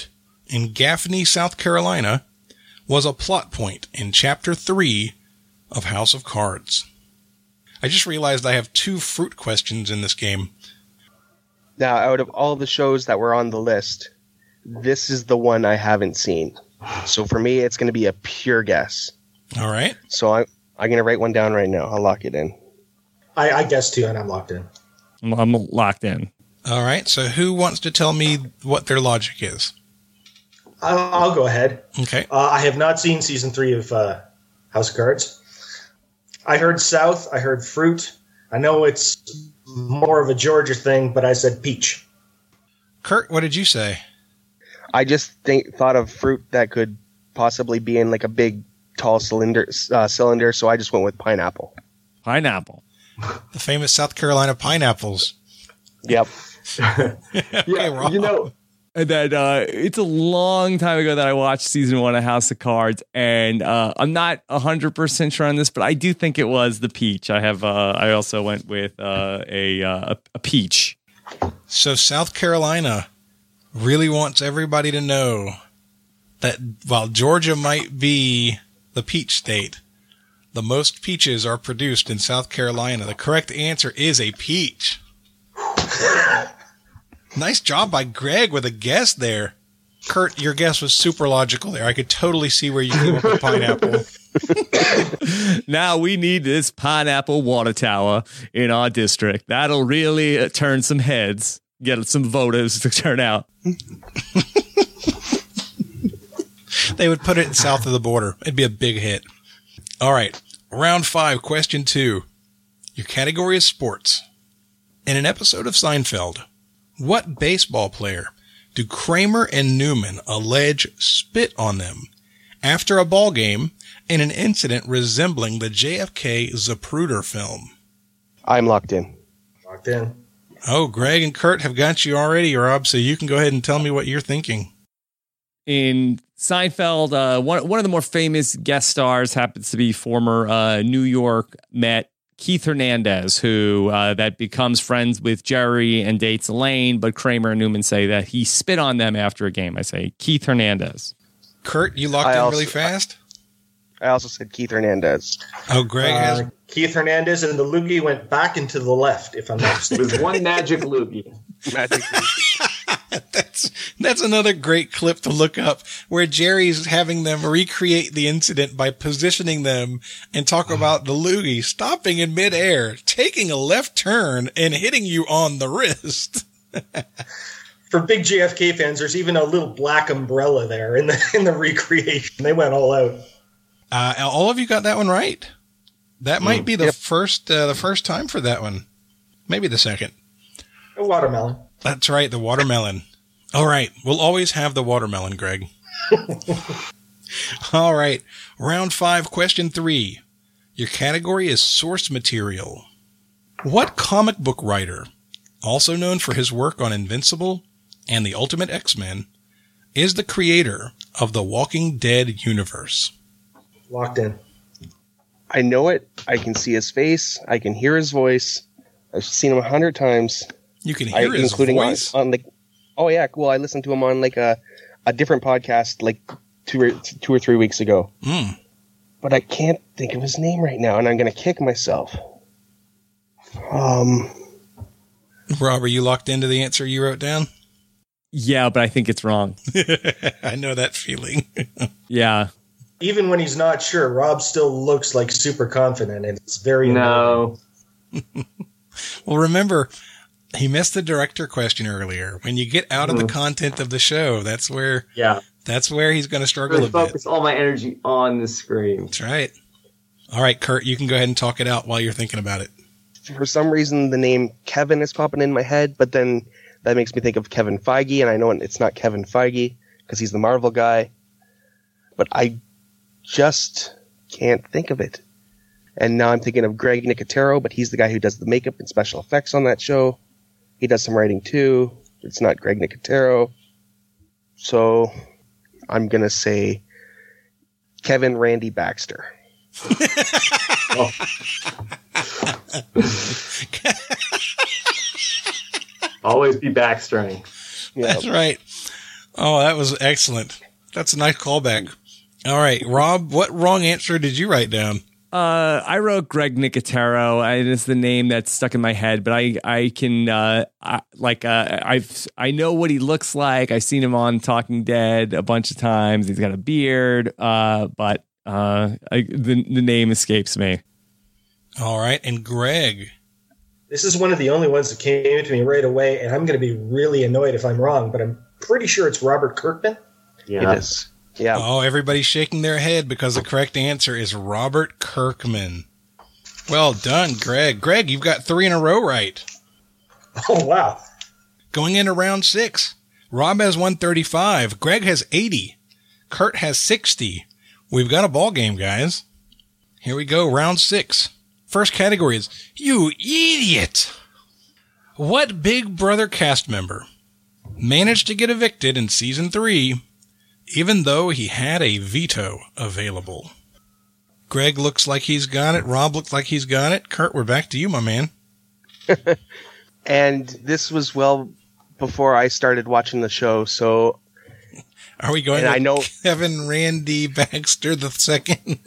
in Gaffney, South Carolina, was a plot point in Chapter three of House of Cards? I just realized I have two fruit questions in this game. Now, out of all the shows that were on the list, this is the one I haven't seen. So for me, it's going to be a pure guess. All right. So I'm, I'm going to write one down right now. I'll lock it in. I, I guess too, and I'm locked in. I'm, I'm locked in. All right. So who wants to tell me what their logic is? I'll, I'll go ahead. Okay. Uh, I have not seen season three of uh, House of Cards. I heard South. I heard fruit. I know it's more of a Georgia thing, but I said peach. Kurt, what did you say? I just think thought of fruit that could possibly be in like a big, tall cylinder. Uh, cylinder. So I just went with pineapple. Pineapple. The famous South Carolina pineapples. Yep. Okay, Yeah, Rob. you know, And then uh, it's a long time ago that I watched season one of House of Cards, and uh, I'm not one hundred percent sure on this, but I do think it was the peach. I have. Uh, I also went with uh, a, uh, a peach. So South Carolina really wants everybody to know that while Georgia might be the peach state, the most peaches are produced in South Carolina. The correct answer is a peach. Nice job by Greg with a guess there. Kurt, your guess was super logical there. I could totally see where you came up with pineapple. Now we need this pineapple water tower in our district. That'll really uh, turn some heads, get some voters to turn out. They would put it south of the border. It'd be a big hit. All right. Round five, question two. Your category is sports. In an episode of Seinfeld, what baseball player do Kramer and Newman allege spit on them after a ball game in an incident resembling the J F K Zapruder film? I'm locked in. Locked in. Oh, Greg and Kurt have got you already, Rob, so you can go ahead and tell me what you're thinking. In Seinfeld, uh, one one of the more famous guest stars happens to be former uh, New York Met Keith Hernandez, who uh, that becomes friends with Jerry and dates Elaine, but Kramer and Newman say that he spit on them after a game. I say Keith Hernandez. Kurt, you locked I in also- really fast? I also said Keith Hernandez. Oh, Greg has... Uh, Keith Hernandez and the loogie went back into the left, if I'm not mistaken. there's one magic loogie. Magic. That's that's another great clip to look up where Jerry's having them recreate the incident by positioning them and talk about the loogie stopping in midair, taking a left turn, and hitting you on the wrist. For big J F K fans, there's even a little black umbrella there in the in the recreation. They went all out. Uh, all of you got that one right. That might be the Yep. first uh, the first time for that one. Maybe the second. A watermelon. That's right, the watermelon. All right, we'll always have the watermelon, Greg. All right, round five, question three. Your category is source material. What comic book writer, also known for his work on Invincible and the Ultimate X-Men, is the creator of the Walking Dead universe? Locked in. I know it. I can see his face. I can hear his voice. I've seen him a hundred times. You can I, hear his including voice. on, on like, oh yeah, well I listened to him on like a a different podcast like two or two or three weeks ago. Mm. But I can't think of his name right now, and I'm gonna kick myself. Um, Rob, are you locked into the answer you wrote down? Yeah, but I think it's wrong. I know that feeling. Yeah. Even when he's not sure, Rob still looks like super confident, and it's very No. Well, remember, he missed the director question earlier. When you get out of the content of the show, that's where Yeah. that's where he's going to struggle Really a bit. focus all my energy on the screen. That's right. All right, Kurt, you can go ahead and talk it out while you're thinking about it. for some reason, the name Kevin is popping in my head, but then that makes me think of Kevin Feige, and I know it's not Kevin Feige because he's the Marvel guy, but I just can't think of it. And now I'm thinking of Greg Nicotero, but he's the guy who does the makeup and special effects on that show. He does some writing too. It's not Greg Nicotero. So I'm going to say Kevin Randy Baxter. Oh. Always be backstraying. Yeah. That's right. Oh, that was excellent. That's a nice callback. All right, Rob, what wrong answer did you write down? Uh, I wrote Greg Nicotero. I, it's the name that's stuck in my head, but I I can uh, I, like uh, I've I know what he looks like. I've seen him on Talking Dead a bunch of times. He's got a beard, uh, but uh, I, the the name escapes me. All right, and Greg. This is one of the only ones that came to me right away, and I'm going to be really annoyed if I'm wrong, but I'm pretty sure it's Robert Kirkman. Yeah. It is. Yeah. Oh, everybody's shaking their head because the correct answer is Robert Kirkman. Well done, Greg. Greg, you've got three in a row right. Oh, wow. Going into round six, Rob has one thirty-five. Greg has eighty. Kurt has sixty. We've got a ball game, guys. Here we go, round six. First category is, you idiot! What Big Brother cast member managed to get evicted in season three even though he had a veto available? Greg looks like he's got it. Rob looks like he's got it. Kurt, we're back to you, my man. And this was well before I started watching the show, so Are we going and to I know Kevin Randy Baxter the second?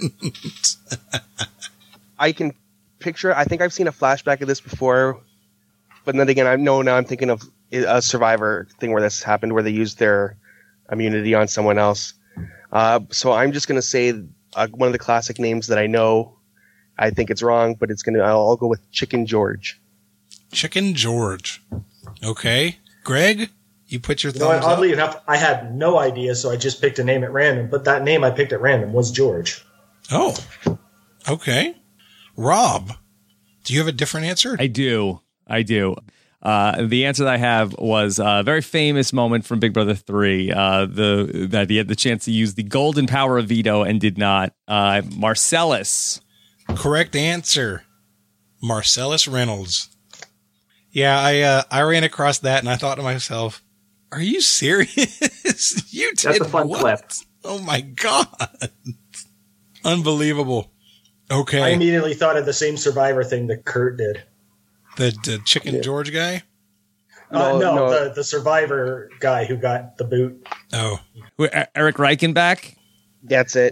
I can picture. I think I've seen a flashback of this before, but then again, I know now I'm thinking of a Survivor thing where this happened, where they used their immunity on someone else. Uh, so I'm just going to say uh, one of the classic names that I know. I think it's wrong, but it's going to. I'll go with Chicken George. Chicken George. Okay, Greg, you put your You know what, thumbs up. oddly enough, I had no idea, so I just picked a name at random, but that name I picked at random was George. Oh, okay. Rob, do you have a different answer? I do. I do. Uh, the answer that I have was a very famous moment from Big Brother three. Uh, the that he had the chance to use the golden power of veto and did not. Uh, Marcellus. Correct answer. Marcellus Reynolds. Yeah, I uh, I ran across that and I thought to myself, "Are you serious? You did That's a fun what? clip. Oh my god! Unbelievable." Okay, I immediately thought of the same Survivor thing that Kurt did. the, the Chicken George guy. Uh, No, no, no. The, the Survivor guy who got the boot. Oh, Wait, E- Eric Reichenbach. That's it.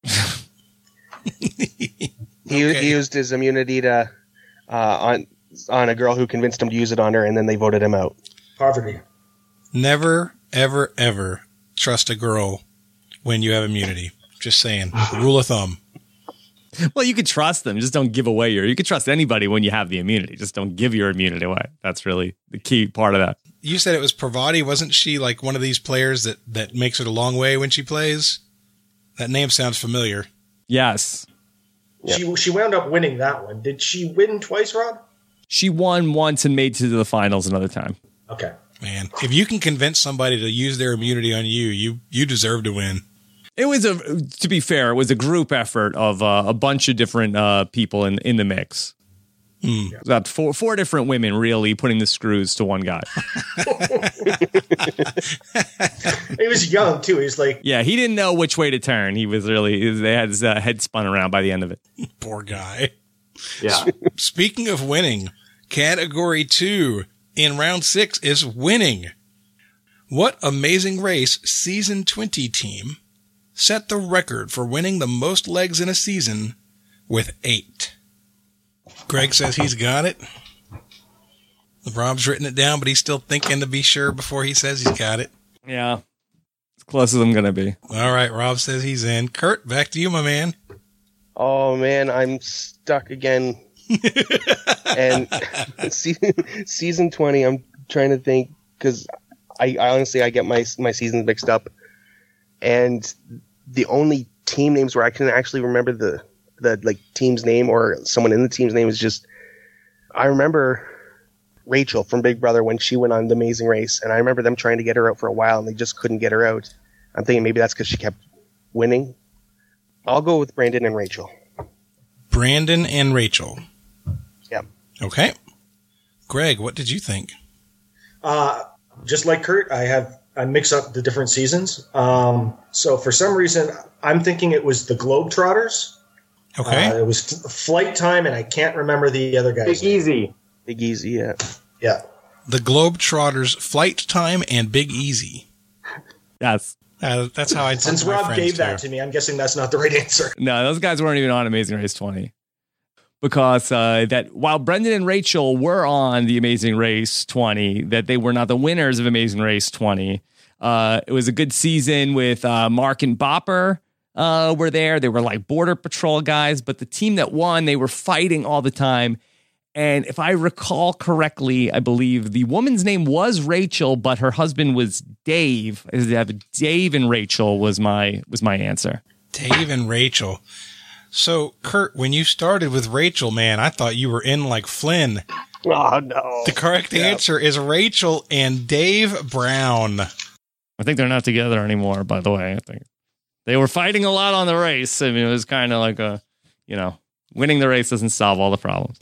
He, Okay. he used his immunity to uh, on on a girl who convinced him to use it on her, and then they voted him out. Poverty. never, ever, ever trust a girl when you have immunity. Just saying. Rule of thumb. Well, you could trust them, just don't give away your. You could trust anybody when you have the immunity, just don't give your immunity away. That's really the key part of that. You said it was Pravati. Wasn't she like one of these players that, that makes it a long way when she plays? That name sounds familiar. Yes, She she wound up winning that one. Did she win twice, Rob? she won once and made it to the finals another time. Okay. Man, if you can convince somebody to use their immunity on you, you you deserve to win. It was a, to be fair, it was a group effort of uh, a bunch of different uh, people in in the mix. Hmm. About four four different women really putting the screws to one guy. He was young, too. He was like, Yeah, he didn't know which way to turn. He was really they had his uh, head spun around by the end of it. Poor guy. Yeah. Speaking of winning, category two in round six is winning. What Amazing Race season twenty team set the record for winning the most legs in a season with eight? Greg says he's got it. Rob's written it down, but he's still thinking to be sure before he says he's got it. Yeah, as close as I'm gonna be. All right, Rob says he's in. Kurt, back to you, my man. Oh man, I'm stuck again. And season, season twenty, I'm trying to think because I, I honestly I get my my seasons mixed up, and the only team names where I can actually remember the the like team's name or someone in the team's name is just I remember Rachel from Big Brother when she went on The Amazing Race, and I remember them trying to get her out for a while and they just couldn't get her out. I'm thinking maybe that's because she kept winning. I'll go with Brandon and Rachel. Brandon and Rachel. Yep. Okay. Greg, what did you think? Uh, just like Kurt, I have I mix up the different seasons. Um, so for some reason, I'm thinking it was the Globetrotters. Okay. Uh, it was Flight Time, and I can't remember the other guy's Big name. Easy. Big Easy, yeah. Yeah. The Globetrotters, Flight Time, and Big Easy. Yes. Uh, that's how I. Since talk to my Rob friends, gave that too. to me, I'm guessing that's not the right answer. No, those guys weren't even on Amazing Race twenty. Because uh, that while Brendan and Rachel were on the Amazing Race twenty, that they were not the winners of Amazing Race twenty. Uh, it was a good season with uh, Mark and Bopper uh, were there. They were like Border Patrol guys, but the team that won, they were fighting all the time. And if I recall correctly, I believe the woman's name was Rachel, but her husband was Dave. Dave and Rachel was my was my answer. Dave and Rachel. So, Kurt, when you started with Rachel, man, I thought you were in like Flynn. Oh, no. The correct Yeah. answer is Rachel and Dave Brown. I think they're not together anymore, by the way. I think they were fighting a lot on the race. I mean, it was kind of like a, you know, winning the race doesn't solve all the problems.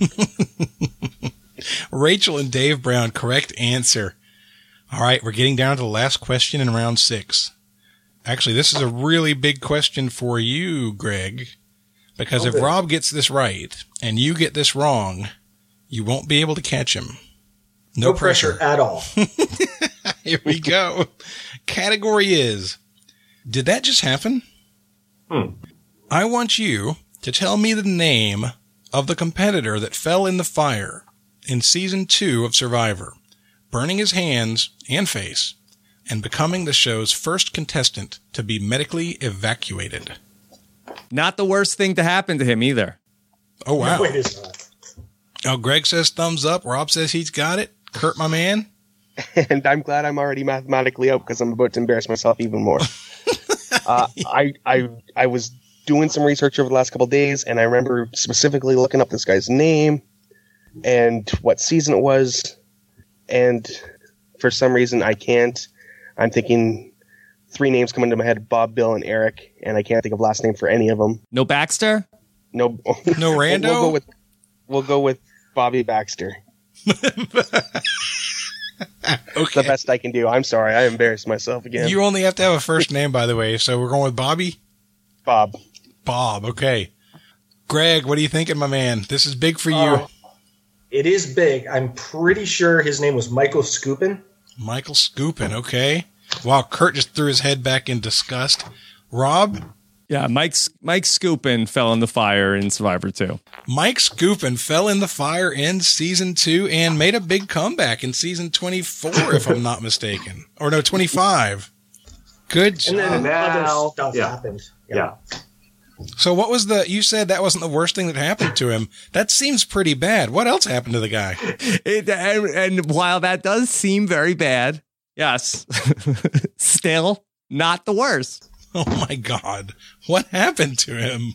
Rachel and Dave Brown, correct answer. All right, we're getting down to the last question in round six. Actually, this is a really big question for you, Greg, because if Okay. Rob gets this right and you get this wrong, you won't be able to catch him. No, No pressure at all. Here we go. Category is, did that just happen? Hmm. I want you to tell me the name of the competitor that fell in the fire in season two of Survivor, burning his hands and face and becoming the show's first contestant to be medically evacuated. Not the worst thing to happen to him either. Oh, wow. No, it is not. Oh, Greg says thumbs up. Rob says he's got it. Kurt, my man. And I'm glad I'm already mathematically out because I'm about to embarrass myself even more. uh, I, I, I was doing some research over the last couple of days, and I remember specifically looking up this guy's name and what season it was. And for some reason, I can't. I'm thinking three names come into my head: Bob, Bill, and Eric, and I can't think of last name for any of them. No Baxter? No, No Rando? We'll go with we'll go with Bobby Baxter. Okay. The best I can do. I'm sorry, I embarrassed myself again. You only have to have a first name, by the way. So we're going with Bobby? Bob. Bob, okay. Greg, what are you thinking, my man? This is big for you. Uh, it is big. I'm pretty sure his name was Michael Skupin. Michael Skupin, okay. Wow, Kurt just threw his head back in disgust. Rob, Yeah, Mike Mike Skupin fell in the fire in Survivor two. Mike Skupin fell in the fire in season two and made a big comeback in season twenty-four, if I'm not mistaken. Or no, twenty-five. Good And then job. now- other stuff yeah. happened. Yeah. So what was the, you said that wasn't the worst thing that happened to him. That seems pretty bad. What else happened to the guy? It, and, and while that does seem very bad, yes, still not the worst. Oh my God. What happened to him?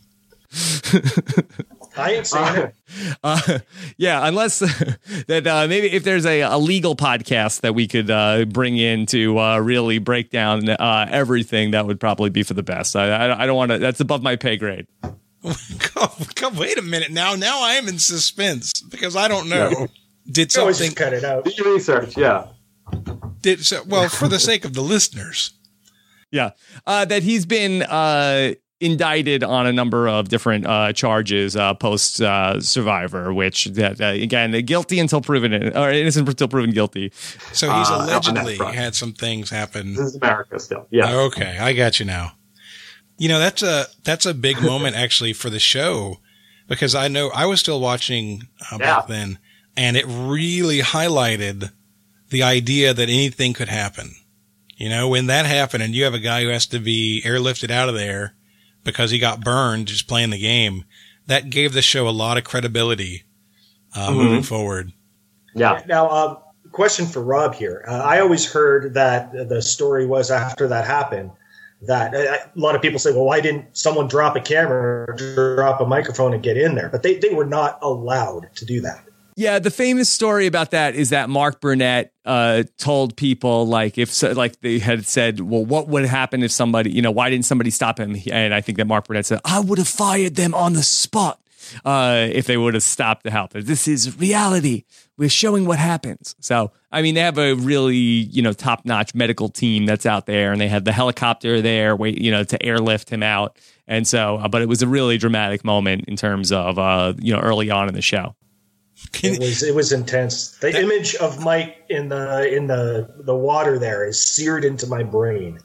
I ain't saying it. Uh, yeah, unless that uh, maybe if there's a, a legal podcast that we could uh, bring in to uh, really break down uh, everything, that would probably be for the best. I, I, I don't want to. That's above my pay grade. Come, come, wait a minute now. Now I am in suspense because I don't know. Yeah. Did You always something, just cut it out. Do your research, yeah. did, so, well, for the sake of the listeners. Yeah, uh, that he's been uh, indicted on a number of different uh, charges uh, post uh, Survivor, which that uh, again, guilty until proven or innocent until proven guilty. So he's Uh, on that allegedly front. had some things happen. This is America still. Yeah. Okay, I got you now. You know, that's a that's a big moment actually for the show because I know I was still watching uh, back Yeah. then, and it really highlighted the idea that anything could happen. You know, when that happened and you have a guy who has to be airlifted out of there because he got burned just playing the game, that gave the show a lot of credibility uh, Mhm. moving forward. Yeah. Now, um, question for Rob here. Uh, I always heard that the story was after that happened that uh, a lot of people say, well, why didn't someone drop a camera or drop a microphone and get in there? But they, they were not allowed to do that. Yeah, the famous story about that is that Mark Burnett uh, told people like if so, like they had said, well, what would happen if somebody, you know, why didn't somebody stop him? And I think that Mark Burnett said, I would have fired them on the spot uh, if they would have stopped the help. This is reality. We're showing what happens. So, I mean, they have a really, you know, top-notch medical team that's out there, and they had the helicopter there, wait, you know, to airlift him out. And so, uh, but it was a really dramatic moment in terms of, uh, you know, early on in the show. It was it was intense. The image of Mike in the in the the water there is seared into my brain.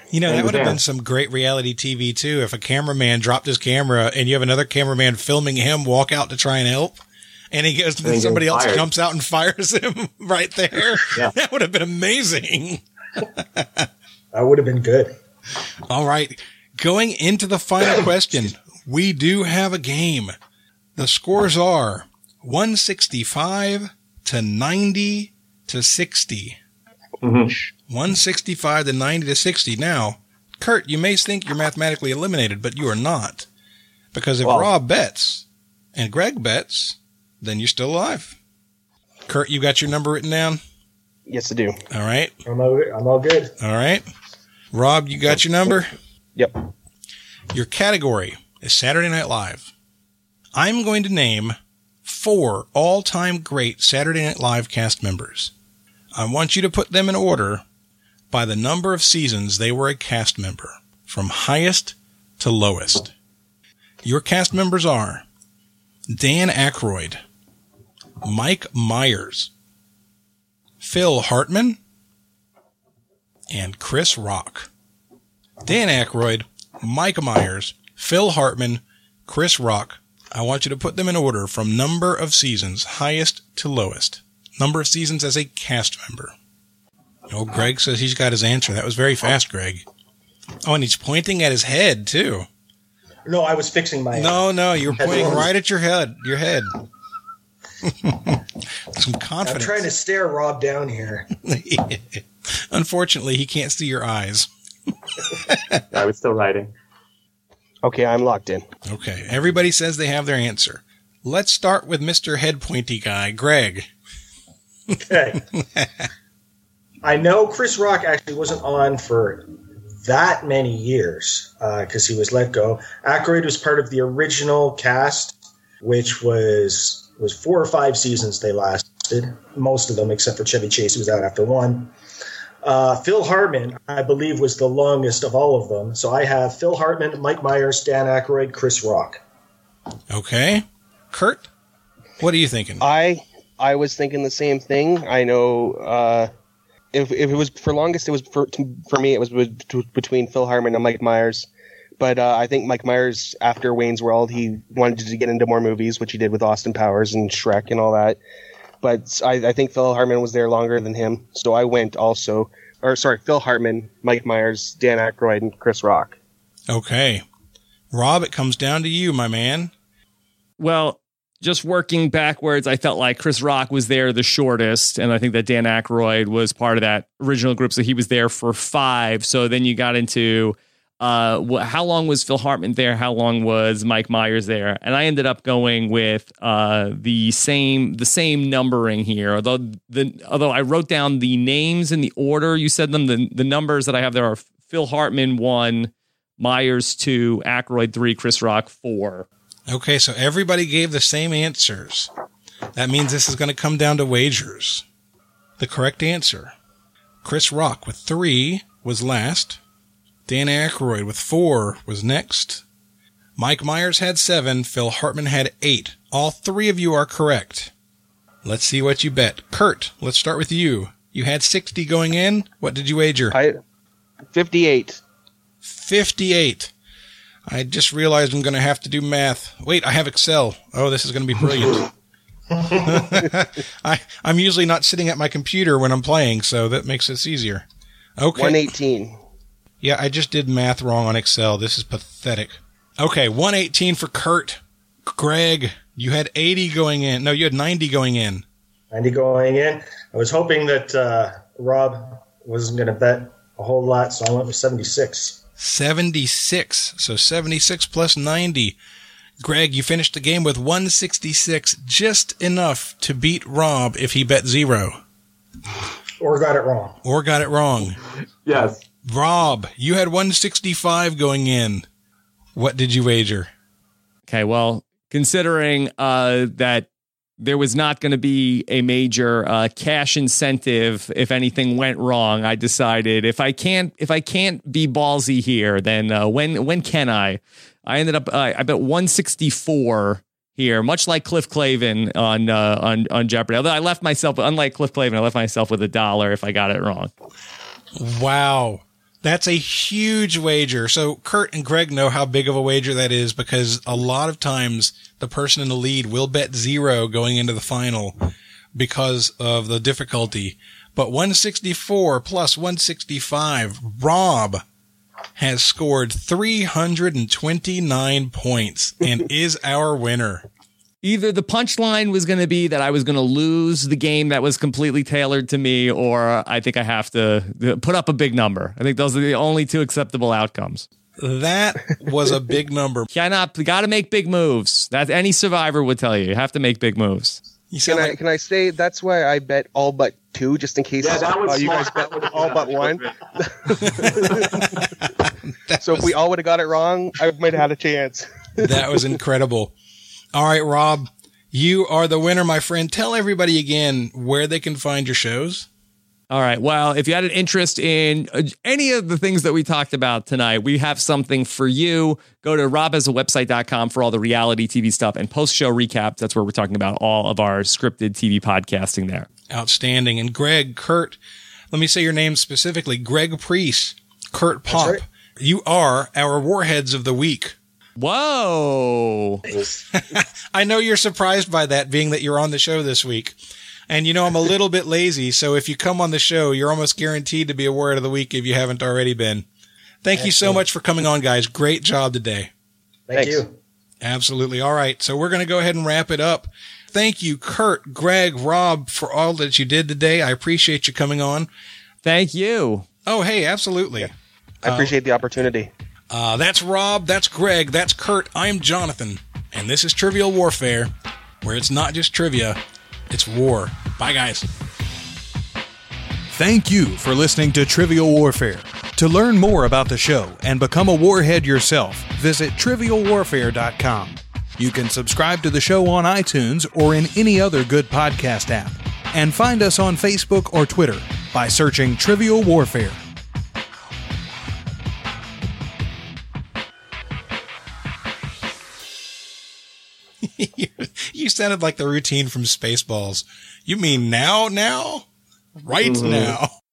You know, And that the would have been dance. some great reality T V too. If a cameraman dropped his camera and you have another cameraman filming him walk out to try and help, and he goes, And he somebody gets else fired. jumps out and fires him right there. Yeah. That would have been amazing. That would have been good. All right. Going into the final question, we do have a game. The scores are one sixty-five to ninety to sixty. Mm-hmm. one sixty-five to ninety to sixty. Now, Kurt, you may think you're mathematically eliminated, but you are not. Because if Well- Rob bets and Greg bets, then you're still alive. Kurt, you got your number written down? Yes, I do. All right. I'm all, I'm all good. All right. Rob, you got your number? Yep. Your category is Saturday Night Live. I'm going to name four all-time great Saturday Night Live cast members. I want you to put them in order by the number of seasons they were a cast member, from highest to lowest. Your cast members are Dan Aykroyd, Mike Myers, Phil Hartman, and Chris Rock. Dan Aykroyd, Mike Myers, Phil Hartman, Chris Rock. I want you to put them in order from number of seasons, highest to lowest. Number of seasons as a cast member. Oh, Greg says he's got his answer. That was very fast, Greg. Oh, and he's pointing at his head, too. No, I was fixing my. No, no, you're pointing right at your head. Your head. Some I'm confidence. trying to stare Rob down here. Unfortunately, he can't see your eyes. I was still writing. Okay, I'm locked in. Okay, everybody says they have their answer. Let's start with Mister Head Pointy Guy, Greg. Okay. I know Chris Rock actually wasn't on for that many years because he was let go. Aykroyd was part of the original cast, which was was four or five seasons they lasted, most of them except for Chevy Chase, who was out after one. Uh, Phil Hartman, I believe, was the longest of all of them. So I have Phil Hartman, Mike Myers, Dan Aykroyd, Chris Rock. Okay. Kurt, what are you thinking? I I was thinking the same thing. I know uh, if if it was for longest, it was for for me. It was bet- between Phil Hartman and Mike Myers. But uh, I think Mike Myers, after Wayne's World, he wanted to get into more movies, which he did with Austin Powers and Shrek and all that. But I, I think Phil Hartman was there longer than him, so I went also. Or sorry, Phil Hartman, Mike Myers, Dan Aykroyd, and Chris Rock. Okay. Rob, it comes down to you, my man. Well, just working backwards, I felt like Chris Rock was there the shortest, and I think that Dan Aykroyd was part of that original group, so he was there for five. So then you got into uh, wh- how long was Phil Hartman there? How long was Mike Myers there? And I ended up going with uh, the same the same numbering here. Although the although I wrote down the names in the order you said them, the the numbers that I have there are Phil Hartman one, Myers two, Aykroyd three, Chris Rock four. Okay, so everybody gave the same answers. That means this is going to come down to wagers. The correct answer, Chris Rock with three was last. Dan Aykroyd with four was next. Mike Myers had seven. Phil Hartman had eight. All three of you are correct. Let's see what you bet. Kurt, let's start with you. You had sixty going in. What did you wager? I fifty-eight. fifty-eight. I just realized I'm going to have to do math. Wait, I have Excel. Oh, this is going to be brilliant. I, I'm usually not sitting at my computer when I'm playing, so that makes this easier. Okay. one eighteen. Yeah, I just did math wrong on Excel. This is pathetic. Okay, one eighteen for Kurt. Greg, you had eighty going in. No, you had ninety going in. ninety going in. I was hoping that uh, Rob wasn't going to bet a whole lot, so I went with seventy-six. seventy-six. So seventy-six plus ninety. Greg, you finished the game with one sixty-six, just enough to beat Rob if he bet zero. Or got it wrong. Or got it wrong. Yes. Rob, you had one sixty-five going in. What did you wager? Okay, well, considering uh, that there was not going to be a major uh, cash incentive if anything went wrong, I decided if I can't if I can't be ballsy here, then uh, when when can I? I ended up uh, I bet one sixty-four here, much like Cliff Clavin on uh, on on Jeopardy. Although I left myself, unlike Cliff Clavin, I left myself with a dollar if I got it wrong. Wow. That's a huge wager. So Kurt and Greg know how big of a wager that is because a lot of times the person in the lead will bet zero going into the final because of the difficulty. But one sixty-four plus one sixty-five, Rob has scored three hundred twenty-nine points and is our winner. Either the punchline was going to be that I was going to lose the game that was completely tailored to me, or I think I have to put up a big number. I think those are the only two acceptable outcomes. That was a big number. Cannot, got to make big moves. That any survivor would tell you. You have to make big moves. You Can I, like, can I say that's why I bet all but two, just in case Yeah, that was uh, you guys smart. bet That all but one? So if we all would have got it wrong, I might have had a chance. that was incredible. All right, Rob, you are the winner, my friend. Tell everybody again where they can find your shows. All right. Well, if you had an interest in uh, any of the things that we talked about tonight, we have something for you. Go to rob has a website dot com for all the reality T V stuff and post-show recaps. That's where we're talking about all of our scripted T V podcasting there. Outstanding. And Greg, Kurt, let me say your name specifically. Greg Priest, Kurt Pop. right. You are our Warheads of the Week. Whoa. I know you're surprised by that, being that you're on the show this week. And, you know, I'm a little bit lazy, so if you come on the show, you're almost guaranteed to be a Word of the Week if you haven't already been. Thank you so much for coming on, guys. Great job today. Thank Thanks. you. Absolutely. All right, so we're going to go ahead and wrap it up. Thank you, Kurt, Greg, Rob, for all that you did today. I appreciate you coming on. Thank you. Oh, hey, absolutely. I appreciate the opportunity. Uh, that's Rob, that's Greg, that's Kurt, I'm Jonathan, and this is Trivial Warfare, where it's not just trivia, it's war. Bye, guys. Thank you for listening to Trivial Warfare. To learn more about the show and become a warhead yourself, visit trivial warfare dot com. You can subscribe to the show on iTunes or in any other good podcast app. And find us on Facebook or Twitter by searching Trivial Warfare. You sounded like the routine from Spaceballs. You mean now, now? Right now.